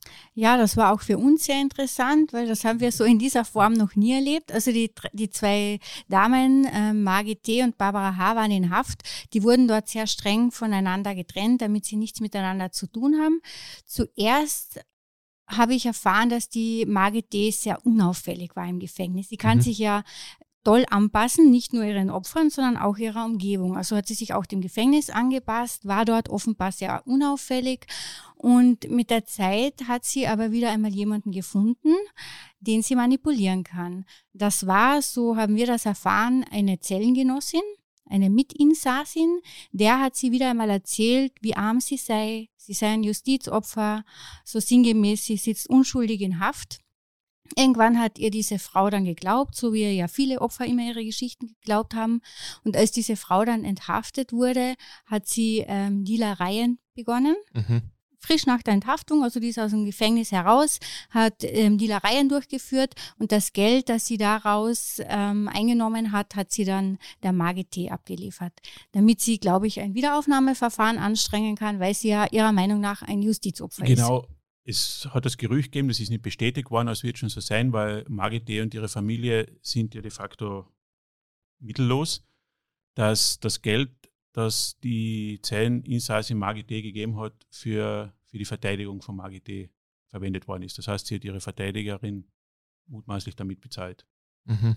Ja, das war auch für uns sehr interessant, weil das haben wir so in dieser Form noch nie erlebt. Also die, die zwei Damen, äh, Margit T. und Barbara H. waren in Haft. Die wurden dort sehr streng voneinander getrennt, damit sie nichts miteinander zu tun haben. Zuerst habe ich erfahren, dass die Margit T. sehr unauffällig war im Gefängnis. Sie kann mhm. sich ja toll anpassen, nicht nur ihren Opfern, sondern auch ihrer Umgebung. Also hat sie sich auch dem Gefängnis angepasst, war dort offenbar sehr unauffällig und mit der Zeit hat sie aber wieder einmal jemanden gefunden, den sie manipulieren kann. Das war, so haben wir das erfahren, eine Zellengenossin, eine Mitinsassin, der hat sie wieder einmal erzählt, wie arm sie sei, sie sei ein Justizopfer, so sinngemäß, sie sitzt unschuldig in Haft. Irgendwann hat ihr diese Frau dann geglaubt, so wie ja viele Opfer immer ihre Geschichten geglaubt haben. Und als diese Frau dann enthaftet wurde, hat sie ähm, Dealereien begonnen. Mhm. Frisch nach der Enthaftung, also die ist aus dem Gefängnis heraus, hat ähm, Dealereien durchgeführt und das Geld, das sie daraus ähm, eingenommen hat, hat sie dann der Margit T. abgeliefert. Damit sie, glaube ich, ein Wiederaufnahmeverfahren anstrengen kann, weil sie ja ihrer Meinung nach ein Justizopfer genau. ist. Genau. Es hat das Gerücht gegeben, das ist nicht bestätigt worden, aber es wird schon so sein, weil Margit T. und ihre Familie sind ja de facto mittellos, dass das Geld, das die Zelleninsassin Margit T. gegeben hat, für, für die Verteidigung von Margit T. verwendet worden ist. Das heißt, sie hat ihre Verteidigerin mutmaßlich damit bezahlt. Mhm.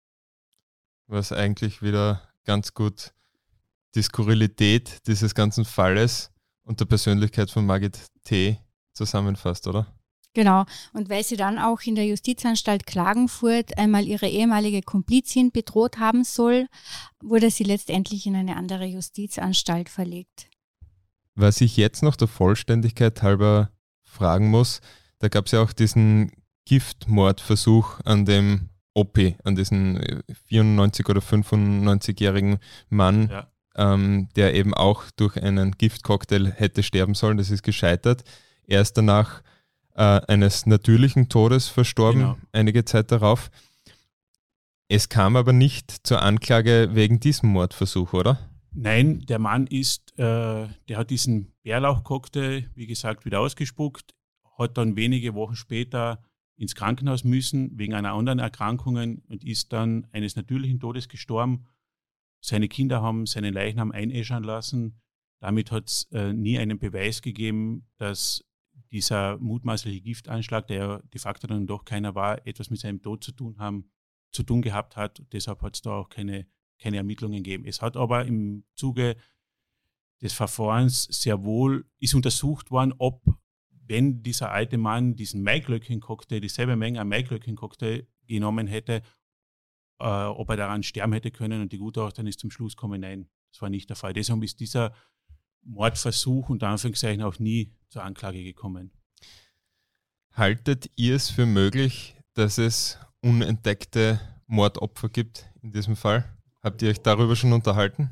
Was eigentlich wieder ganz gut die Skurrilität dieses ganzen Falles und der Persönlichkeit von Margit T. zusammenfasst, oder? Genau. Und weil sie dann auch in der Justizanstalt Klagenfurt einmal ihre ehemalige Komplizin bedroht haben soll, wurde sie letztendlich in eine andere Justizanstalt verlegt. Was ich jetzt noch der Vollständigkeit halber fragen muss, da gab es ja auch diesen Giftmordversuch an dem Oppi, an diesen vierundneunzig- oder fünfundneunzigjährigen Mann, ja. ähm, der eben auch durch einen Giftcocktail hätte sterben sollen. Das ist gescheitert. Er ist danach äh, eines natürlichen Todes verstorben, genau. einige Zeit darauf. Es kam aber nicht zur Anklage wegen diesem Mordversuch, oder? Nein, der Mann ist, äh, der hat diesen Bärlauchcocktail, wie gesagt, wieder ausgespuckt, hat dann wenige Wochen später ins Krankenhaus müssen, wegen einer anderen Erkrankung und ist dann eines natürlichen Todes gestorben. Seine Kinder haben seinen Leichnam einäschern lassen. Damit hat es äh, nie einen Beweis gegeben, dass dieser mutmaßliche Giftanschlag, der ja de facto dann doch keiner war, etwas mit seinem Tod zu tun haben, zu tun gehabt hat. Deshalb hat es da auch keine, keine Ermittlungen gegeben. Es hat aber im Zuge des Verfahrens sehr wohl, ist untersucht worden, ob, wenn dieser alte Mann diesen Maiglöckchen-Cocktail, dieselbe Menge an Maiglöckchen-Cocktail genommen hätte, äh, ob er daran sterben hätte können. Und die Gutachterin ist zum Schluss gekommen, nein, das war nicht der Fall. Deshalb ist dieser Mordversuch unter Anführungszeichen auch nie zur Anklage gekommen. Haltet ihr es für möglich, dass es unentdeckte Mordopfer gibt in diesem Fall? Habt ihr euch darüber schon unterhalten?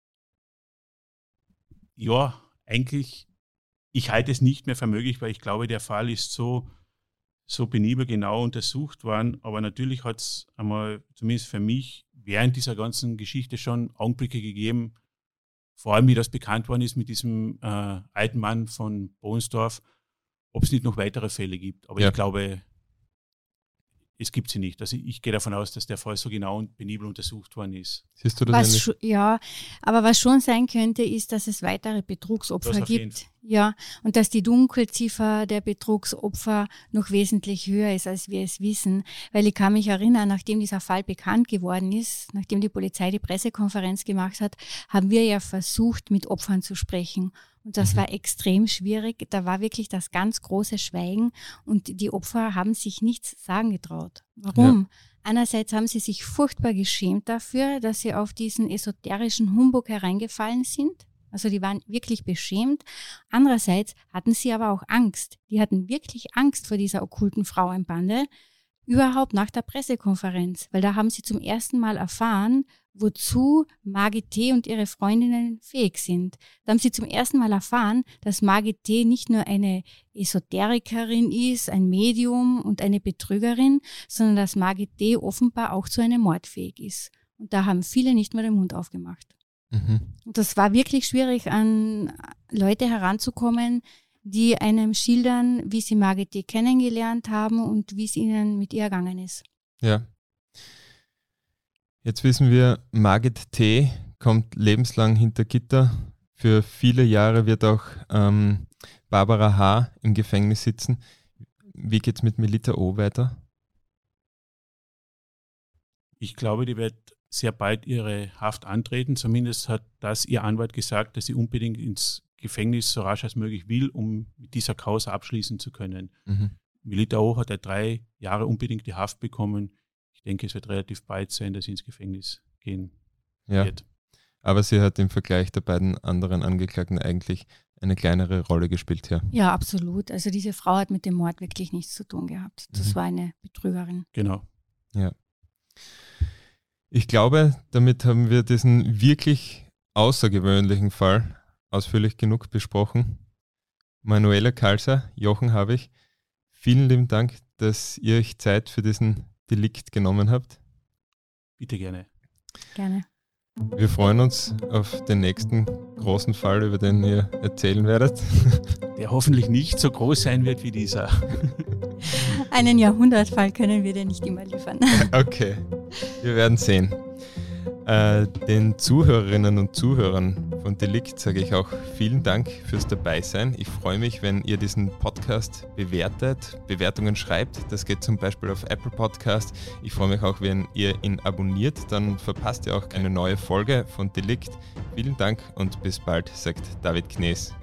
Ja, eigentlich, ich halte es nicht mehr für möglich, weil ich glaube, der Fall ist so, so penibel genau untersucht worden. Aber natürlich hat es einmal, zumindest für mich, während dieser ganzen Geschichte schon Augenblicke gegeben, vor allem wie das bekannt worden ist mit diesem äh, alten Mann von Bohnsdorf, ob es nicht noch weitere Fälle gibt. Aber ja. Ich glaube, es gibt sie nicht. Also ich gehe davon aus, dass der Fall so genau und penibel untersucht worden ist. Siehst du das was sch- Ja, aber was schon sein könnte, ist, dass es weitere Betrugsopfer gibt. Ja, und dass die Dunkelziffer der Betrugsopfer noch wesentlich höher ist, als wir es wissen. Weil ich kann mich erinnern, nachdem dieser Fall bekannt geworden ist, nachdem die Polizei die Pressekonferenz gemacht hat, haben wir ja versucht, mit Opfern zu sprechen. Und das mhm. war extrem schwierig. Da war wirklich das ganz große Schweigen und die Opfer haben sich nichts sagen getraut. Warum? Ja. Einerseits haben sie sich furchtbar geschämt dafür, dass sie auf diesen esoterischen Humbug hereingefallen sind. Also die waren wirklich beschämt. Andererseits hatten sie aber auch Angst. Die hatten wirklich Angst vor dieser okkulten Frauenbande, überhaupt nach der Pressekonferenz. Weil da haben sie zum ersten Mal erfahren, wozu Margit T. und ihre Freundinnen fähig sind. Da haben sie zum ersten Mal erfahren, dass Margit T. nicht nur eine Esoterikerin ist, ein Medium und eine Betrügerin, sondern dass Margit T. offenbar auch zu einem Mord fähig ist. Und da haben viele nicht mehr den Mund aufgemacht. Mhm. Und das war wirklich schwierig, an Leute heranzukommen, die einem schildern, wie sie Margit T. kennengelernt haben und wie es ihnen mit ihr ergangen ist. Ja. Jetzt wissen wir, Margit T. kommt lebenslang hinter Gitter. Für viele Jahre wird auch ähm, Barbara H. im Gefängnis sitzen. Wie geht es mit Melita O. weiter? Ich glaube, die wird sehr bald ihre Haft antreten. Zumindest hat das ihr Anwalt gesagt, dass sie unbedingt ins Gefängnis so rasch als möglich will, um mit dieser Causa abschließen zu können. Mhm. Melita O. hat ja drei Jahre unbedingt die Haft bekommen. Ich denke, es wird relativ bald sein, dass sie ins Gefängnis gehen ja. wird. Aber sie hat im Vergleich der beiden anderen Angeklagten eigentlich eine kleinere Rolle gespielt, ja. Ja, absolut. Also diese Frau hat mit dem Mord wirklich nichts zu tun gehabt. Das Mhm. war eine Betrügerin. Genau. Ja. Ich glaube, damit haben wir diesen wirklich außergewöhnlichen Fall ausführlich genug besprochen. Manuela Kalser, Jochen Habich, vielen lieben Dank, dass ihr euch Zeit für diesen Delikt genommen habt. Bitte gerne. Gerne. Wir freuen uns auf den nächsten großen Fall, über den ihr erzählen werdet. Der hoffentlich nicht so groß sein wird wie dieser. Einen Jahrhundertfall können wir dir nicht immer liefern. Okay, wir werden sehen. Äh, den Zuhörerinnen und Zuhörern von Delikt sage ich auch vielen Dank fürs Dabeisein. Ich freue mich, wenn ihr diesen Podcast bewertet, Bewertungen schreibt. Das geht zum Beispiel auf Apple Podcast. Ich freue mich auch, wenn ihr ihn abonniert. Dann verpasst ihr auch eine neue Folge von Delikt. Vielen Dank und bis bald, sagt David Knees.